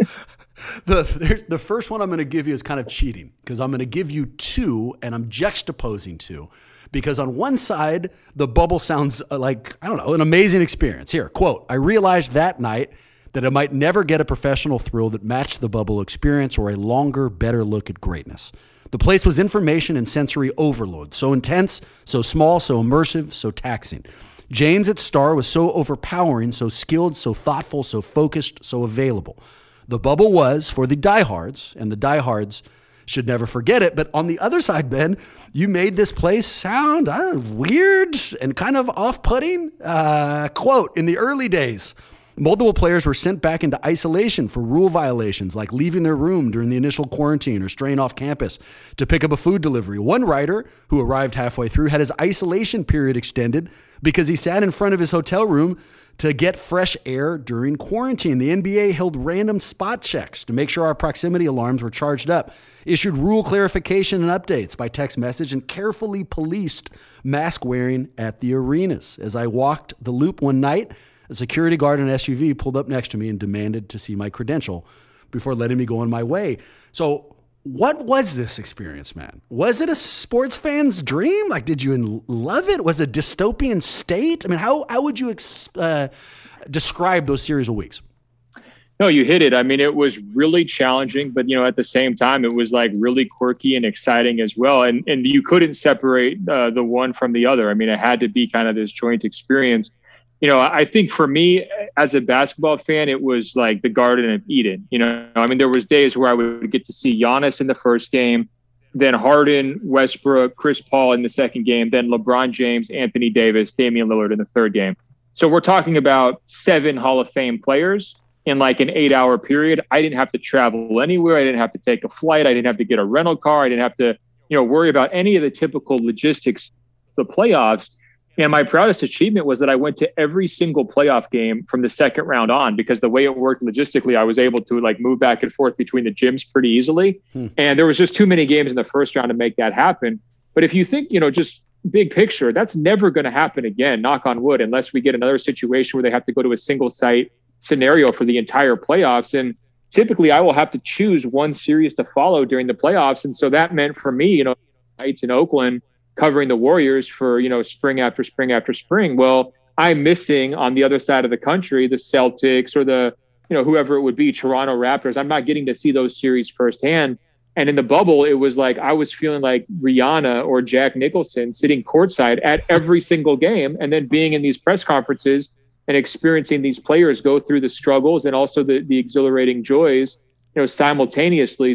The the first one I'm going to give you is kind of cheating because I'm going to give you two and I'm juxtaposing two because on one side, the bubble sounds like, I don't know, an amazing experience. Here, quote, I realized that night that I might never get a professional thrill that matched the bubble experience or a longer, better look at greatness. The place was information and sensory overload, so intense, so small, so immersive, so taxing. James at Star was so overpowering, so skilled, so thoughtful, so focused, so available. The bubble was for the diehards, and the diehards should never forget it. But on the other side, Ben, you made this place sound uh, weird and kind of off-putting. Uh, quote, in the early days, multiple players were sent back into isolation for rule violations like leaving their room during the initial quarantine or straying off campus to pick up a food delivery. One writer who arrived halfway through had his isolation period extended because he sat in front of his hotel room to get fresh air during quarantine. The N B A held random spot checks to make sure our proximity alarms were charged up, issued rule clarification and updates by text message, and carefully policed mask wearing at the arenas. As I walked the loop one night, a security guard in an S U V pulled up next to me and demanded to see my credential before letting me go on my way. So what was this experience, man? Was it a sports fan's dream? Like, did you love it? Was it a dystopian state? I mean, how how would you ex- uh, describe those series of weeks? No, you hit it. I mean, it was really challenging, but, you know, at the same time, it was like really quirky and exciting as well. And and you couldn't separate uh, the one from the other. I mean, it had to be kind of this joint experience. You know, I think for me as a basketball fan, it was like the Garden of Eden. You know, I mean, there was days where I would get to see Giannis in the first game, then Harden, Westbrook, Chris Paul in the second game, then LeBron James, Anthony Davis, Damian Lillard in the third game. So we're talking about seven Hall of Fame players in like an eight hour period. I didn't have to travel anywhere. I didn't have to take a flight. I didn't have to get a rental car. I didn't have to, you know, worry about any of the typical logistics of the playoffs. And my proudest achievement was that I went to every single playoff game from the second round on, because the way it worked logistically, I was able to like move back and forth between the gyms pretty easily. Hmm. And there was just too many games in the first round to make that happen. But if you think, you know, just big picture, that's never going to happen again, knock on wood, unless we get another situation where they have to go to a single site scenario for the entire playoffs. And typically I will have to choose one series to follow during the playoffs. And so that meant for me, you know, nights in Oakland, covering the Warriors for, you know, spring after spring after spring. Well, I'm missing on the other side of the country, the Celtics or the, you know, whoever it would be, Toronto Raptors. I'm not getting to see those series firsthand. And in the bubble, it was like I was feeling like Rihanna or Jack Nicholson sitting courtside at every single game, and then being in these press conferences and experiencing these players go through the struggles and also the, the exhilarating joys, you know, simultaneously.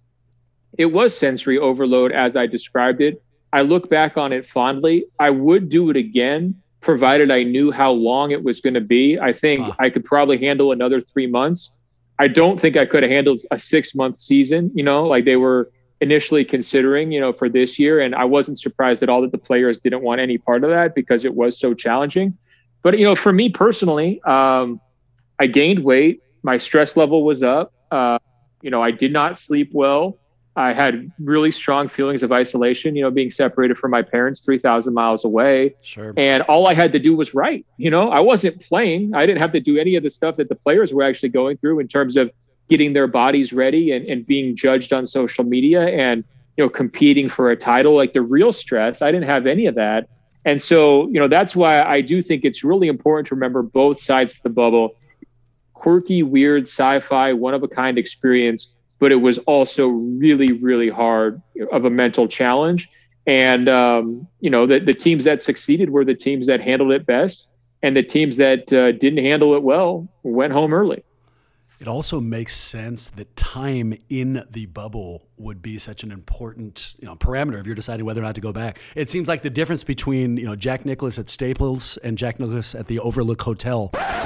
It was sensory overload as I described it. I look back on it fondly. I would do it again, provided I knew how long it was going to be. I think huh. I could probably handle another three months. I don't think I could have handled a six month season, you know, like they were initially considering, you know, for this year. And I wasn't surprised at all that the players didn't want any part of that because it was so challenging. But, you know, for me personally, um, I gained weight. My stress level was up. Uh, you know, I did not sleep well. I had really strong feelings of isolation, you know, being separated from my parents three thousand miles away. Sure. And all I had to do was write. You know, I wasn't playing. I didn't have to do any of the stuff that the players were actually going through in terms of getting their bodies ready and, and being judged on social media and, you know, competing for a title. Like the real stress, I didn't have any of that. And so, you know, that's why I do think it's really important to remember both sides of the bubble. Quirky, weird, sci-fi, one-of-a-kind experience, but it was also really, really hard of a mental challenge. And, um, you know, the, the teams that succeeded were the teams that handled it best, and the teams that uh, didn't handle it well went home early. It also makes sense that time in the bubble would be such an important, you know, parameter if you're deciding whether or not to go back. It seems like the difference between, you know, Jack Nicklaus at Staples and Jack Nicklaus at the Overlook Hotel.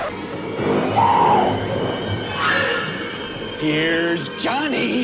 Here's Johnny.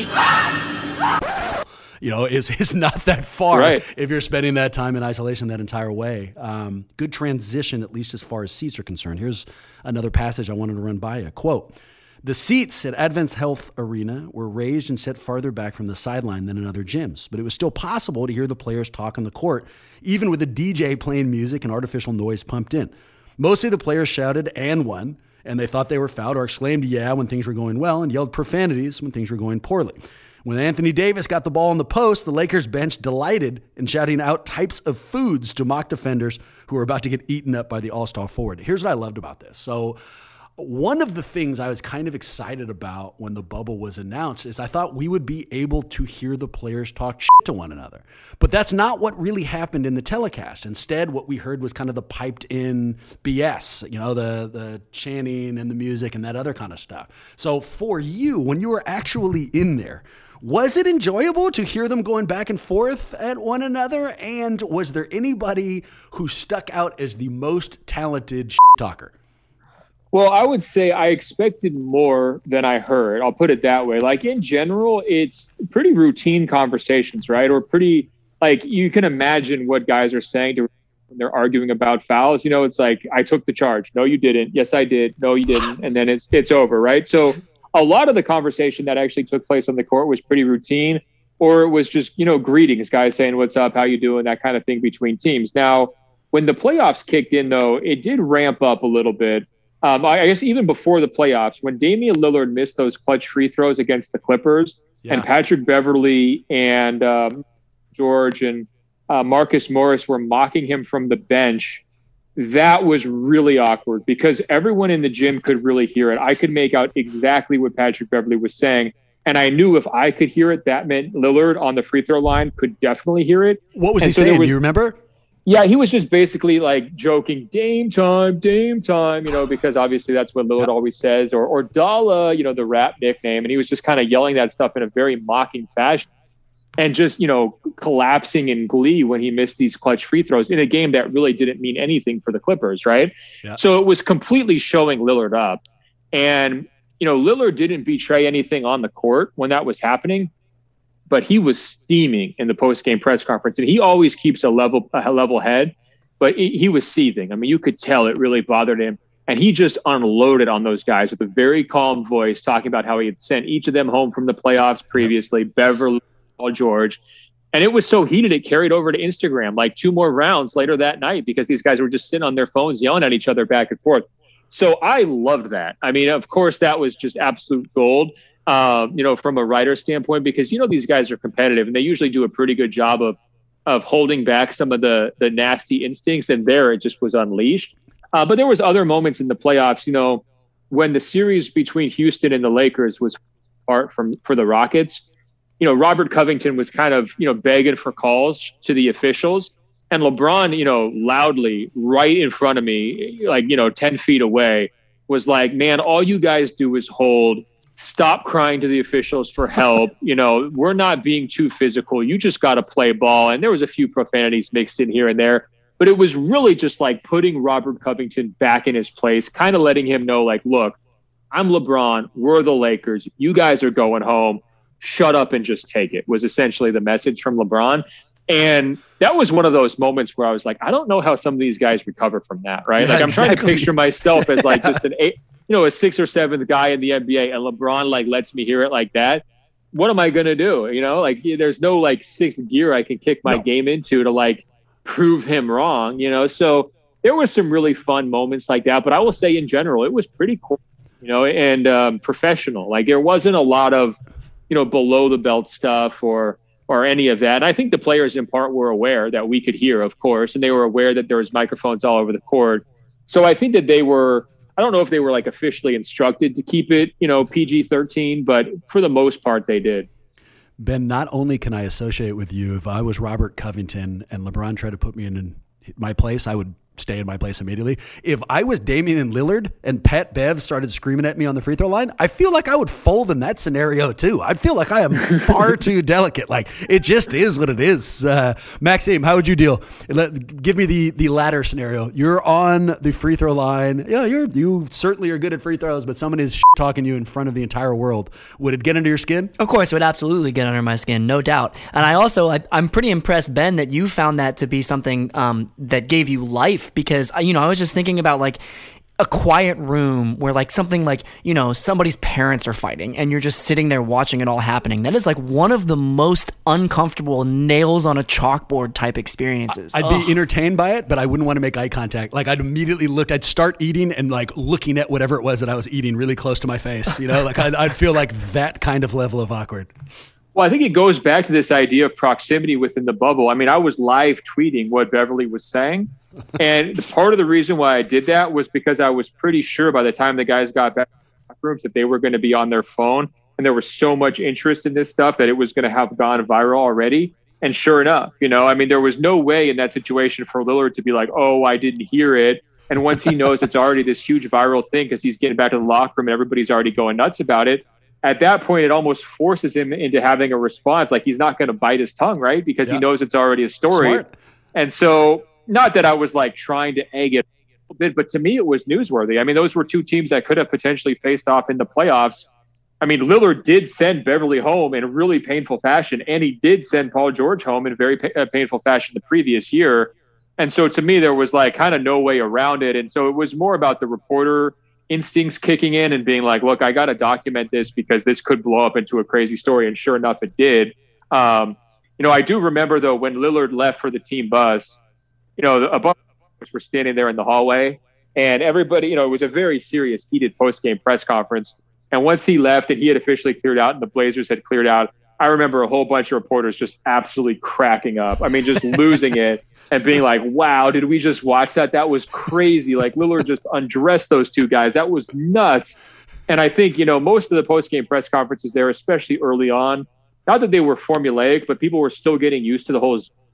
You know, is is not that far right. if you're spending that time in isolation that entire way. Um, good transition, at least as far as seats are concerned. Here's another passage I wanted to run by you. Quote, "The seats at Advent Health Arena were raised and set farther back from the sideline than in other gyms, but it was still possible to hear the players talk on the court, even with a D J playing music and artificial noise pumped in. Mostly the players shouted and won, and they thought they were fouled or exclaimed yeah when things were going well and yelled profanities when things were going poorly. When Anthony Davis got the ball on the post, the Lakers bench delighted in shouting out types of foods to mock defenders who were about to get eaten up by the all-star forward." Here's what I loved about this. So one of the things I was kind of excited about when the bubble was announced is I thought we would be able to hear the players talk shit to one another. But that's not what really happened in the telecast. Instead, what we heard was kind of the piped in B S, you know, the, the chanting and the music and that other kind of stuff. So for you, when you were actually in there, was it enjoyable to hear them going back and forth at one another? And was there anybody who stuck out as the most talented shit talker? Well, I would say I expected more than I heard. I'll put it that way. Like in general, it's pretty routine conversations, right? Or pretty, like you can imagine what guys are saying to when they're arguing about fouls. You know, it's like, I took the charge. No, you didn't. Yes, I did. No, you didn't. And then it's it's over, right? So a lot of the conversation that actually took place on the court was pretty routine, or it was just, you know, greetings, guys saying, "What's up? How you doing?" That kind of thing between teams. Now, when the playoffs kicked in, though, it did ramp up a little bit. Um, I guess even before the playoffs, when Damian Lillard missed those clutch free throws against the Clippers, yeah. and Patrick Beverley and um, George and uh, Marcus Morris were mocking him from the bench, that was really awkward because everyone in the gym could really hear it. I could make out exactly what Patrick Beverley was saying. And I knew if I could hear it, that meant Lillard on the free throw line could definitely hear it. What was and he so saying? Was, Do you remember? Yeah, he was just basically like joking, Dame time, Dame time, you know, because obviously that's what Lillard yep. always says, or or Dalla, you know, the rap nickname. And he was just kind of yelling that stuff in a very mocking fashion and just, you know, collapsing in glee when he missed these clutch free throws in a game that really didn't mean anything for the Clippers, right? Yep. So it was completely showing Lillard up. And, you know, Lillard didn't betray anything on the court when that was happening, but he was steaming in the post-game press conference, and he always keeps a level a level head, but he was seething. I mean, you could tell it really bothered him, and he just unloaded on those guys with a very calm voice, talking about how he had sent each of them home from the playoffs previously, Beverly, Paul George, and it was so heated it carried over to Instagram, like two more rounds later that night, because these guys were just sitting on their phones yelling at each other back and forth. So I loved that. I mean, of course, that was just absolute gold. Um, you know, from a writer standpoint, because, you know, these guys are competitive and they usually do a pretty good job of of holding back some of the the nasty instincts. And there it just was unleashed. Uh, but there was other moments in the playoffs, you know, when the series between Houston and the Lakers was apart from for the Rockets, you know, Robert Covington was kind of, you know, begging for calls to the officials. And LeBron, you know, loudly right in front of me, like, you know, ten feet away, was like, man, all you guys do is hold. Stop crying to the officials for help. You know, we're not being too physical. You just got to play ball. And there was a few profanities mixed in here and there. But it was really just like putting Robert Covington back in his place, kind of letting him know, like, look, I'm LeBron. We're the Lakers. You guys are going home. Shut up and just take it, was essentially the message from LeBron. And that was one of those moments where I was like, I don't know how some of these guys recover from that, right? Yeah, like I'm exactly. trying to picture myself as like just an eight, you know, a sixth or seventh guy in the N B A, and LeBron like lets me hear it like that. What am I going to do? You know, like there's no like sixth gear I can kick my no. game into to like prove him wrong, you know? So there was some really fun moments like that, but I will say in general, it was pretty cool, you know, and um, professional. Like there wasn't a lot of, you know, below the belt stuff or, or any of that. And I think the players in part were aware that we could hear, of course, and they were aware that there was microphones all over the court. So I think that they were, I don't know if they were like officially instructed to keep it, you know, P G thirteen, but for the most part they did. Ben, not only can I associate with you, if I was Robert Covington and LeBron tried to put me in my place, I would stay in my place immediately. If I was Damian Lillard and Pat Bev started screaming at me on the free throw line, I feel like I would fold in that scenario too. I feel like I am far too delicate. Like it just is what it is. Uh, Maxime, how would you deal? Let, give me the the latter scenario. You're on the free throw line. Yeah, you're you certainly are good at free throws, but someone is talking you in front of the entire world. Would it get under your skin? Of course, it would absolutely get under my skin, no doubt. And I also, I, I'm pretty impressed, Ben, that you found that to be something um, that gave you life. Because, you know, I was just thinking about like a quiet room where like something like, you know, somebody's parents are fighting and you're just sitting there watching it all happening. That is like one of the most uncomfortable nails on a chalkboard type experiences. I'd Ugh. be entertained by it, but I wouldn't want to make eye contact. Like I'd immediately look, I'd start eating and like looking at whatever it was that I was eating really close to my face. You know, like I'd, I'd feel like that kind of level of awkward. Well, I think it goes back to this idea of proximity within the bubble. I mean, I was live tweeting what Beverly was saying. And part of the reason why I did that was because I was pretty sure by the time the guys got back to the rooms that they were going to be on their phone. And there was so much interest in this stuff that it was going to have gone viral already. And sure enough, you know, I mean, there was no way in that situation for Lillard to be like, oh, I didn't hear it. And once he knows it's already this huge viral thing because he's getting back to the locker room and everybody's already going nuts about it. At that point, it almost forces him into having a response. Like he's not going to bite his tongue, right? Because yeah. he knows it's already a story. Smart. And so not that I was like trying to egg it a bit, but to me, it was newsworthy. I mean, those were two teams that could have potentially faced off in the playoffs. I mean, Lillard did send Beverly home in a really painful fashion, and he did send Paul George home in very pa- painful fashion the previous year. And so to me, there was like kind of no way around it. And so it was more about the reporter instincts kicking in and being like, look, I got to document this because this could blow up into a crazy story. And sure enough, it did. Um, you know, I do remember though, when Lillard left for the team bus, you know, a bunch of us were standing there in the hallway and everybody, you know, it was a very serious, heated post-game press conference. And once he left and he had officially cleared out and the Blazers had cleared out, I remember a whole bunch of reporters just absolutely cracking up. I mean, just losing it and being like, wow, did we just watch that? That was crazy. Like Lillard just undressed those two guys. That was nuts. And I think, you know, most of the post-game press conferences there, especially early on, not that they were formulaic, but people were still getting used to the whole Zoom.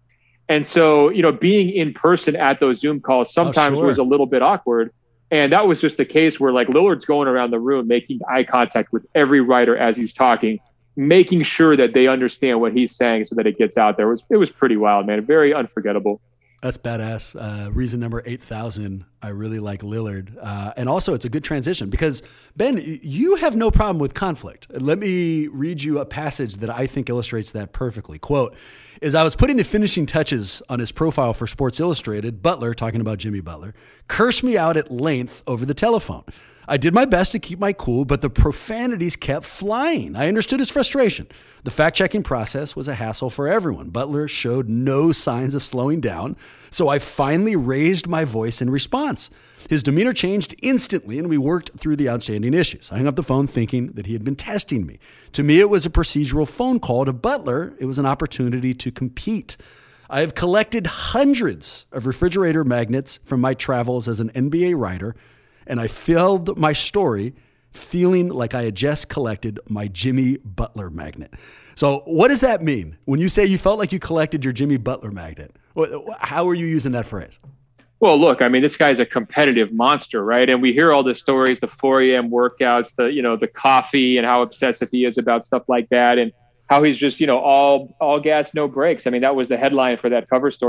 And so, you know, being in person at those Zoom calls sometimes oh, sure. was a little bit awkward. And that was just a case where like Lillard's going around the room, making eye contact with every writer as he's talking, making sure that they understand what he's saying so that it gets out there. It was, it was pretty wild, man. Very unforgettable. That's badass. Uh, reason number eight thousand, I really like Lillard. Uh, and also it's a good transition because, Ben, you have no problem with conflict. Let me read you a passage that I think illustrates that perfectly. Quote, as I was putting the finishing touches on his profile for Sports Illustrated, Butler, talking about Jimmy Butler, cursed me out at length over the telephone. I did my best to keep my cool, but the profanities kept flying. I understood his frustration. The fact-checking process was a hassle for everyone. Butler showed no signs of slowing down, so I finally raised my voice in response. His demeanor changed instantly, and we worked through the outstanding issues. I hung up the phone thinking that he had been testing me. To me, it was a procedural phone call. To Butler, it was an opportunity to compete. I have collected hundreds of refrigerator magnets from my travels as an N B A writer, and I filled my story feeling like I had just collected my Jimmy Butler magnet. So what does that mean? When you say you felt like you collected your Jimmy Butler magnet, how are you using that phrase? Well, look, I mean, this guy's a competitive monster, right? And we hear all the stories, the four a.m. workouts, the, you know, the coffee and how obsessive he is about stuff like that. And how he's just, you know, all, all gas, no brakes. I mean, that was the headline for that cover story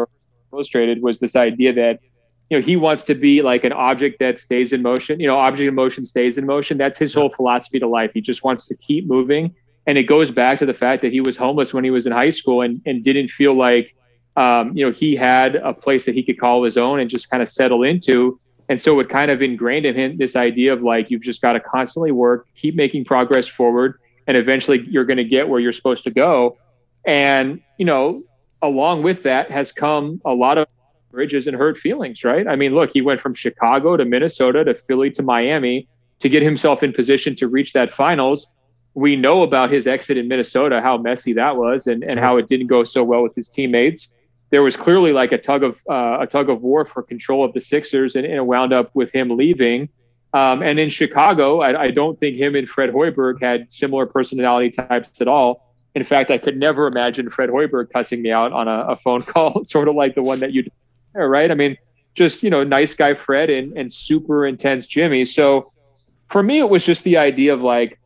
Illustrated was this idea that, you know, he wants to be like an object that stays in motion, you know, object in motion stays in motion. That's his whole philosophy to life. He just wants to keep moving. And it goes back to the fact that he was homeless when he was in high school and, and didn't feel like, um, you know, he had a place that he could call his own and just kind of settle into. And so it kind of ingrained in him this idea of like, you've just got to constantly work, keep making progress forward, and eventually you're going to get where you're supposed to go. And, you know, along with that has come a lot of bridges and hurt feelings, right? I mean, look, he went from Chicago to Minnesota to Philly to Miami to get himself in position to reach that finals. We know about his exit in Minnesota, how messy that was, and, and how it didn't go so well with his teammates. There was clearly like a tug of uh, a tug of war for control of the Sixers, and, and it wound up with him leaving. Um, and in Chicago, I, I don't think him and Fred Hoiberg had similar personality types at all. In fact, I could never imagine Fred Hoiberg cussing me out on a, a phone call, sort of like the one that you did there, right? I mean, just, you know, nice guy Fred and, and super intense Jimmy. So for me, it was just the idea of like,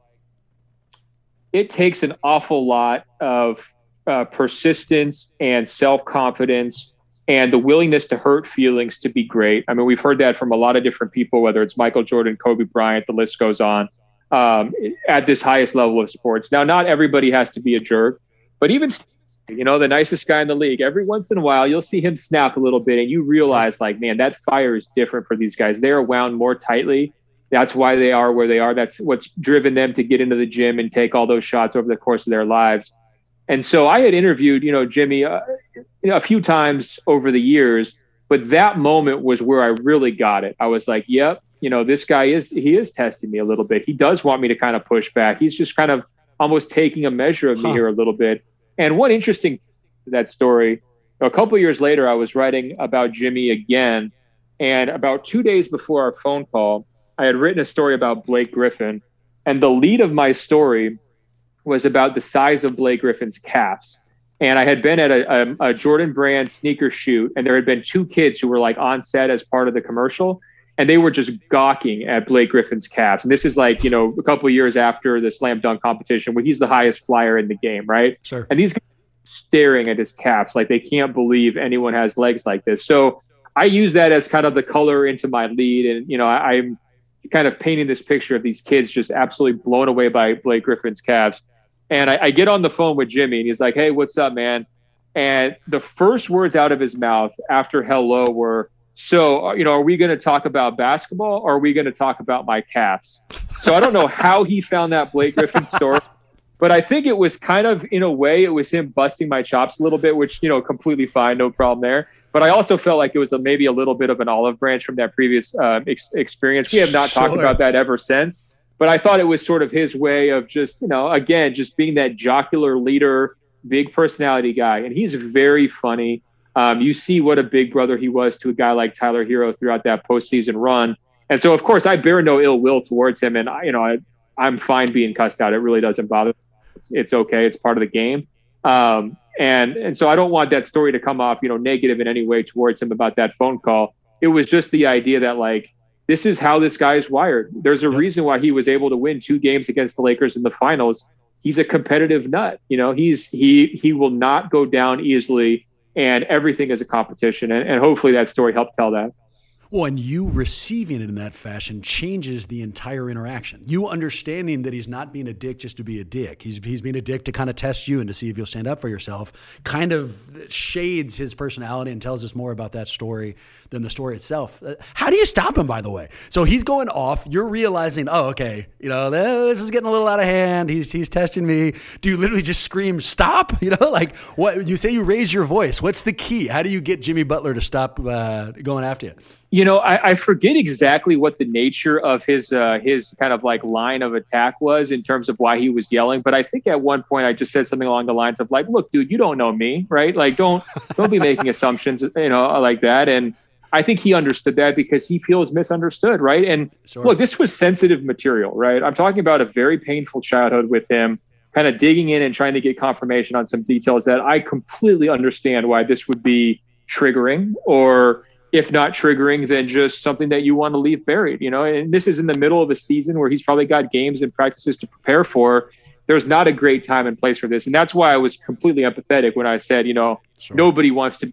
it takes an awful lot of uh, persistence and self-confidence and the willingness to hurt feelings to be great. I mean, we've heard that from a lot of different people, whether it's Michael Jordan, Kobe Bryant, the list goes on, um, at this highest level of sports. Now, not everybody has to be a jerk, but even, you know, the nicest guy in the league, every once in a while, you'll see him snap a little bit and you realize like, man, that fire is different for these guys. They're wound more tightly. That's why they are where they are. That's what's driven them to get into the gym and take all those shots over the course of their lives. And so I had interviewed, you know, Jimmy uh, you know, a few times over the years, but that moment was where I really got it. I was like, yep, you know, this guy is, he is testing me a little bit. He does want me to kind of push back. He's just kind of almost taking a measure of me huh. here a little bit. And one interesting that story, a couple of years later, I was writing about Jimmy again. And about two days before our phone call, I had written a story about Blake Griffin, and the lead of my story was about the size of Blake Griffin's calves. And I had been at a, a, a Jordan Brand sneaker shoot, and there had been two kids who were like on set as part of the commercial, and they were just gawking at Blake Griffin's calves. And this is like, you know, a couple of years after the slam dunk competition when he's the highest flyer in the game, right? Sure. And these guys are staring at his calves like they can't believe anyone has legs like this. So I use that as kind of the color into my lead. And, you know, I, I'm kind of painting this picture of these kids just absolutely blown away by Blake Griffin's calves. And I, I get on the phone with Jimmy and he's like, hey, what's up, man? And the first words out of his mouth after hello were, so, you know, are we going to talk about basketball or are we going to talk about my calves? So I don't know how he found that Blake Griffin story, but I think it was kind of, in a way, it was him busting my chops a little bit, which, you know, completely fine. No problem there. But I also felt like it was a, maybe a little bit of an olive branch from that previous uh, ex- experience. We have not sure. talked about that ever since. But I thought it was sort of his way of just, you know, again, just being that jocular leader, big personality guy. And he's very funny. Um, you see what a big brother he was to a guy like Tyler Hero throughout that postseason run. And so, of course, I bear no ill will towards him. And, I, you know, I, I'm fine being cussed out. It really doesn't bother me. It's, it's okay. It's part of the game. Um, and and so I don't want that story to come off, you know, negative in any way towards him about that phone call. It was just the idea that, like, this is how this guy is wired. There's a yep. reason why he was able to win two games against the Lakers in the finals. He's a competitive nut. You know, he's he he will not go down easily, and everything is a competition. And, and hopefully that story helped tell that. Well, and you receiving it in that fashion changes the entire interaction. You understanding that he's not being a dick just to be a dick. He's he's being a dick to kind of test you and to see if you'll stand up for yourself. Kind of shades his personality and tells us more about that story than the story itself. How do you stop him, by the way? So he's going off. You're realizing, oh, okay, you know, this is getting a little out of hand. He's he's testing me. Do you literally just scream, stop? You know, like what you say, you raise your voice. What's the key? How do you get Jimmy Butler to stop uh, going after you? You know, I, I forget exactly what the nature of his uh, his kind of like line of attack was in terms of why he was yelling. But I think at one point I just said something along the lines of like, look, dude, you don't know me, right? Like, don't don't be making assumptions, you know, like that. And I think he understood that because he feels misunderstood, right? And sure. Look, this was sensitive material, right? I'm talking about a very painful childhood with him, kind of digging in and trying to get confirmation on some details that I completely understand why this would be triggering, or if not triggering, then just something that you want to leave buried, you know? And this is in the middle of a season where he's probably got games and practices to prepare for. There's not a great time and place for this. And that's why I was completely empathetic when I said, you know, sure. nobody wants to be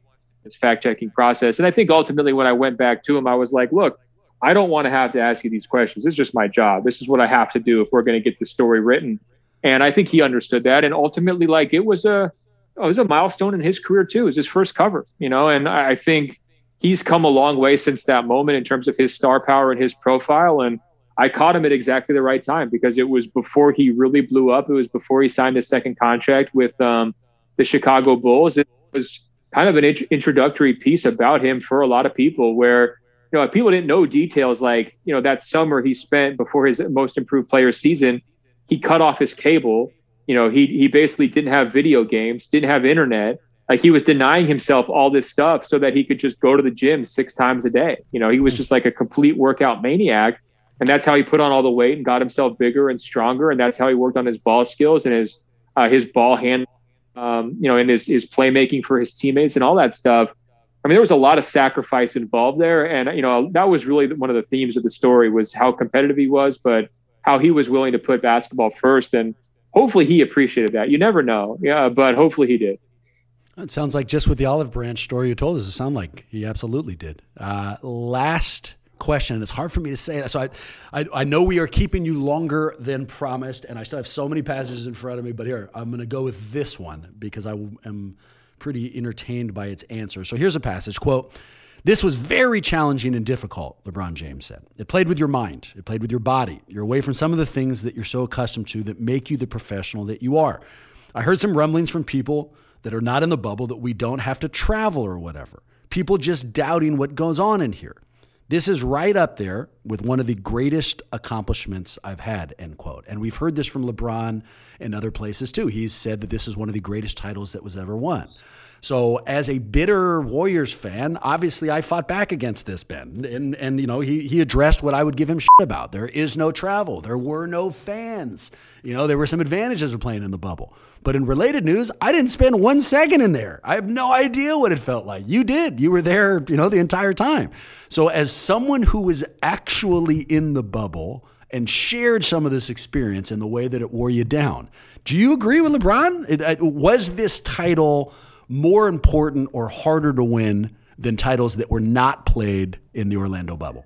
this fact checking process. And I think ultimately when I went back to him, I was like, look, I don't want to have to ask you these questions. This is just my job. This is what I have to do if we're going to get the story written. And I think he understood that. And ultimately, like, it was a, it was a milestone in his career too. It was his first cover, you know, and I think he's come a long way since that moment in terms of his star power and his profile. And I caught him at exactly the right time because it was before he really blew up. It was before he signed his second contract with um, the Chicago Bulls. It was kind of an int- introductory piece about him for a lot of people where, you know, people didn't know details like, you know, that summer he spent before his most improved player season, he cut off his cable. You know, he he basically didn't have video games, didn't have internet. Like, he was denying himself all this stuff so that he could just go to the gym six times a day. You know, he was just like a complete workout maniac. And that's how he put on all the weight and got himself bigger and stronger. And that's how he worked on his ball skills and his uh, his ball hand, um, you know, and his, his playmaking for his teammates and all that stuff. I mean, there was a lot of sacrifice involved there. And, you know, that was really one of the themes of the story was how competitive he was, but how he was willing to put basketball first. And hopefully he appreciated that. You never know. Yeah, but hopefully he did. It sounds like just with the olive branch story you told us, it sounded like he absolutely did. Uh, last question, and it's hard for me to say that. So I, I, I know we are keeping you longer than promised, and I still have so many passages in front of me, but here, I'm going to go with this one because I am pretty entertained by its answer. So here's a passage, quote, "This was very challenging and difficult," LeBron James said. "It played with your mind. It played with your body. You're away from some of the things that you're so accustomed to that make you the professional that you are. I heard some rumblings from people that are not in the bubble that we don't have to travel or whatever. People just doubting what goes on in here. This is right up there with one of the greatest accomplishments I've had," end quote. And we've heard this from LeBron and other places too. He's said that this is one of the greatest titles that was ever won. So as a bitter Warriors fan, obviously I fought back against this, Ben. And, and you know, he, he addressed what I would give him shit about. There is no travel. There were no fans. You know, there were some advantages of playing in the bubble. But in related news, I didn't spend one second in there. I have no idea what it felt like. You did. You were there, you know, the entire time. So as someone who was actually in the bubble and shared some of this experience in the way that it wore you down, do you agree with LeBron? It, it, was this title more important or harder to win than titles that were not played in the Orlando bubble?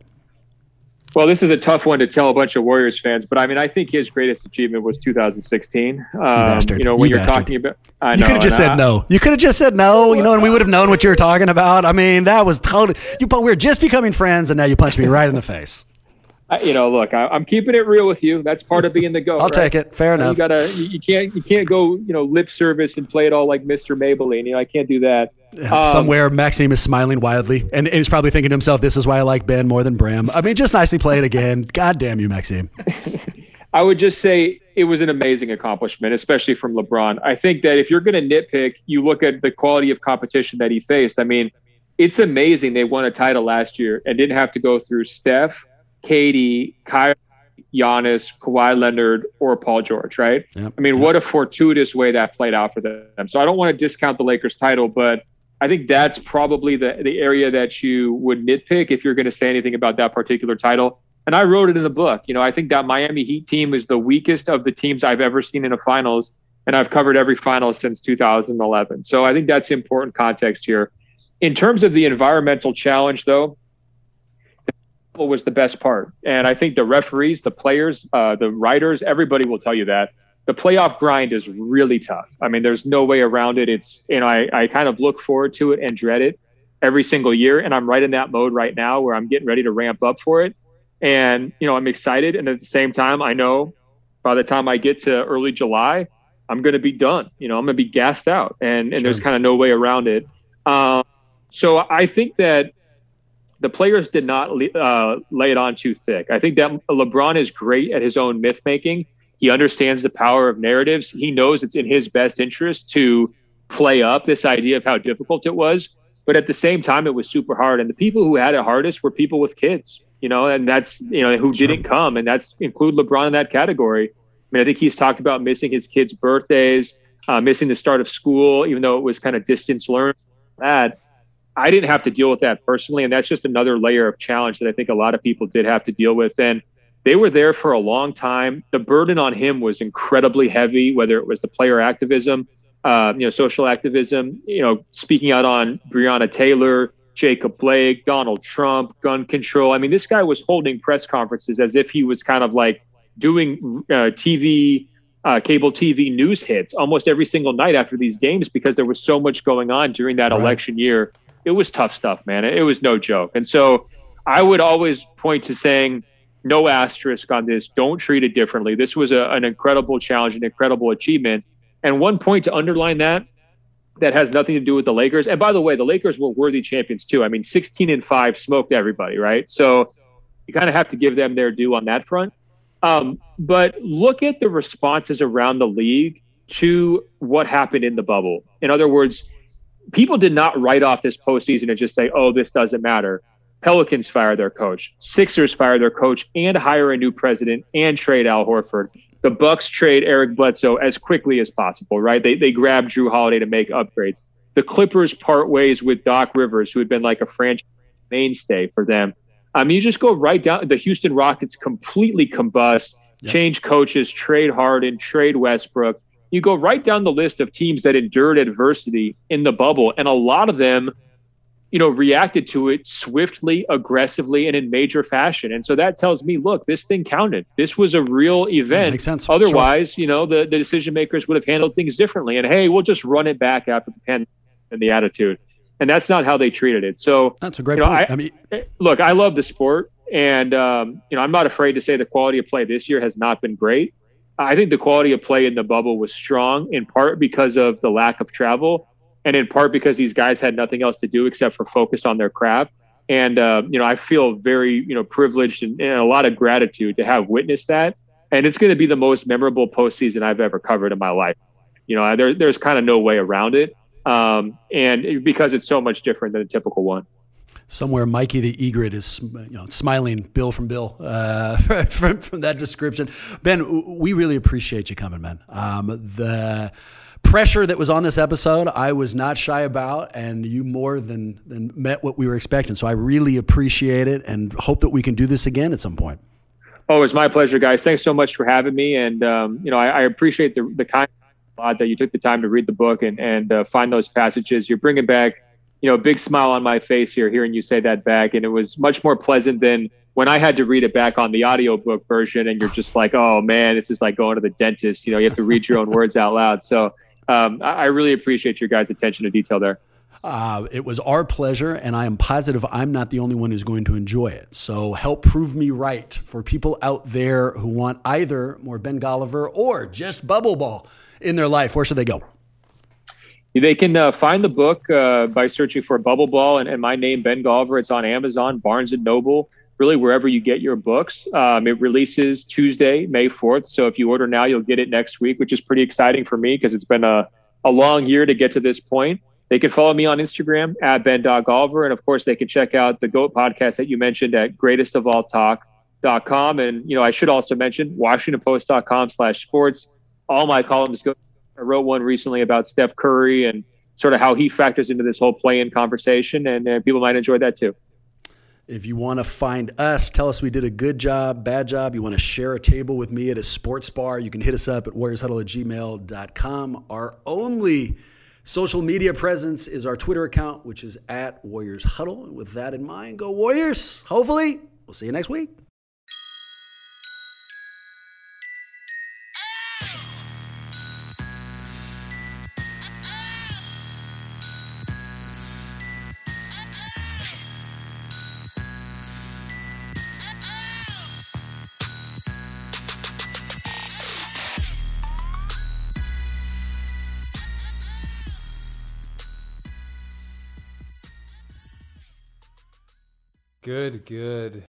Well, this is a tough one to tell a bunch of Warriors fans, but I mean, I think his greatest achievement was two thousand sixteen. Um, you, bastard. you know, when you you're bastard. talking about, I you know, could have just said I, no. You could have just said no, you know, and we would have known what you were talking about. I mean, that was totally, you, we were just becoming friends and now you punched me right in the face. I, you know, look, I, I'm keeping it real with you. That's part of being the GOAT. I'll right? take it. Fair enough. You gotta, you, you can't, you can't go, you know, lip service and play it all like Mister Maybelline. You know, I can't do that. Um, Somewhere, Maxime is smiling wildly, and he's probably thinking to himself, "This is why I like Ben more than Bram." I mean, just nicely play it again. God damn you, Maxime. I would just say it was an amazing accomplishment, especially from LeBron. I think that if you're going to nitpick, you look at the quality of competition that he faced. I mean, it's amazing they won a title last year and didn't have to go through Steph, K D, Kyrie, Giannis, Kawhi Leonard, or Paul George, right? Yep. I mean, Yep. what a fortuitous way that played out for them. So I don't want to discount the Lakers title, but I think that's probably the, the area that you would nitpick if you're going to say anything about that particular title. And I wrote it in the book. You know, I think that Miami Heat team is the weakest of the teams I've ever seen in a finals, and I've covered every finals since two thousand eleven. So I think that's important context here. In terms of the environmental challenge, though, was the best part. And I think the referees, the players, uh, the writers, everybody will tell you that. The playoff grind is really tough. I mean, there's no way around it. It's, you know, I, I kind of look forward to it and dread it every single year. And I'm right in that mode right now where I'm getting ready to ramp up for it. And, you know, I'm excited. And at the same time, I know by the time I get to early July, I'm going to be done. You know, I'm going to be gassed out and, and Sure. there's kind of no way around it. Um, so I think that the players did not uh, lay it on too thick. I think that LeBron is great at his own myth making. He understands the power of narratives. He knows it's in his best interest to play up this idea of how difficult it was. But at the same time, it was super hard. And the people who had it hardest were people with kids, you know, and that's, you know, who Sure. didn't come. And that's include LeBron in that category. I mean, I think he's talked about missing his kids' birthdays, uh, missing the start of school, even though it was kind of distance learning. That I didn't have to deal with that personally. And that's just another layer of challenge that I think a lot of people did have to deal with. And they were there for a long time. The burden on him was incredibly heavy, whether it was the player activism, uh, you know, social activism, you know, speaking out on Breonna Taylor, Jacob Blake, Donald Trump, gun control. I mean, this guy was holding press conferences as if he was kind of like doing uh, T V, uh, cable T V news hits almost every single night after these games because there was so much going on during that right. election year. It was tough stuff, man. It was no joke. And so I would always point to saying no asterisk on this. Don't treat it differently. This was a, an incredible challenge, an incredible achievement. And one point to underline that, that has nothing to do with the Lakers. And by the way, the Lakers were worthy champions too. I mean, sixteen and five smoked everybody, right? So you kind of have to give them their due on that front. Um, but look at the responses around the league to what happened in the bubble. In other words, people did not write off this postseason and just say, oh, this doesn't matter. Pelicans fire their coach. Sixers fire their coach and hire a new president and trade Al Horford. The Bucks trade Eric Bledsoe as quickly as possible, right? They they grab Drew Holiday to make upgrades. The Clippers part ways with Doc Rivers, who had been like a franchise mainstay for them. I mean, you just go right down. The Houston Rockets completely combust, yep. change coaches, trade Harden, trade Westbrook. You go right down the list of teams that endured adversity in the bubble, and a lot of them, you know, reacted to it swiftly, aggressively, and in major fashion. And so that tells me, look, this thing counted. This was a real event. Makes sense. Otherwise, sure. you know, the, the decision makers would have handled things differently. And hey, we'll just run it back after the pandemic and the attitude. And that's not how they treated it. So that's a great you know, point. I, I mean, look, I love the sport, and um, you know, I'm not afraid to say the quality of play this year has not been great. I think the quality of play in the bubble was strong, in part because of the lack of travel, and in part because these guys had nothing else to do except for focus on their craft. And, uh, you know, I feel very, you know, privileged and, and a lot of gratitude to have witnessed that. And it's going to be the most memorable postseason I've ever covered in my life. You know, there, there's kind of no way around it. Um, and it, because it's so much different than a typical one. Somewhere Mikey the Egret is, you know, smiling Bill from Bill uh, from, from that description. Ben, we really appreciate you coming, man. Um, the pressure that was on this episode, I was not shy about, and you more than, than met what we were expecting. So I really appreciate it and hope that we can do this again at some point. Oh, it's my pleasure, guys. Thanks so much for having me. And, um, you know, I, I appreciate the, the kind of that you took the time to read the book and, and uh, find those passages. You're bringing back, you know, a big smile on my face here, hearing you say that back. And it was much more pleasant than when I had to read it back on the audiobook version. And you're just like, oh man, this is like going to the dentist. You know, you have to read your own words out loud. So um, I, I really appreciate your guys' attention to detail there. Uh, it was our pleasure, and I am positive I'm not the only one who's going to enjoy it. So help prove me right for people out there who want either more Ben Golliver or just bubble ball in their life. Where should they go? They can uh, find the book uh, by searching for Bubble Ball and, and my name, Ben Golliver. It's on Amazon, Barnes and Noble, really wherever you get your books. Um, it releases Tuesday, May fourth. So if you order now, you'll get it next week, which is pretty exciting for me because it's been a, a long year to get to this point. They can follow me on Instagram at Ben Golliver. And of course, they can check out the GOAT podcast that you mentioned at greatest of all talk dot com. And, you know, I should also mention Washington Post dot com slash sports. All my columns go. I wrote one recently about Steph Curry and sort of how he factors into this whole play-in conversation, and uh, people might enjoy that too. If you want to find us, tell us we did a good job, bad job, you want to share a table with me at a sports bar, you can hit us up at warriors huddle at gmail dot com. Our only social media presence is our Twitter account, which is at Warriors Huddle. And with that in mind, go Warriors. Hopefully, we'll see you next week. Good, good.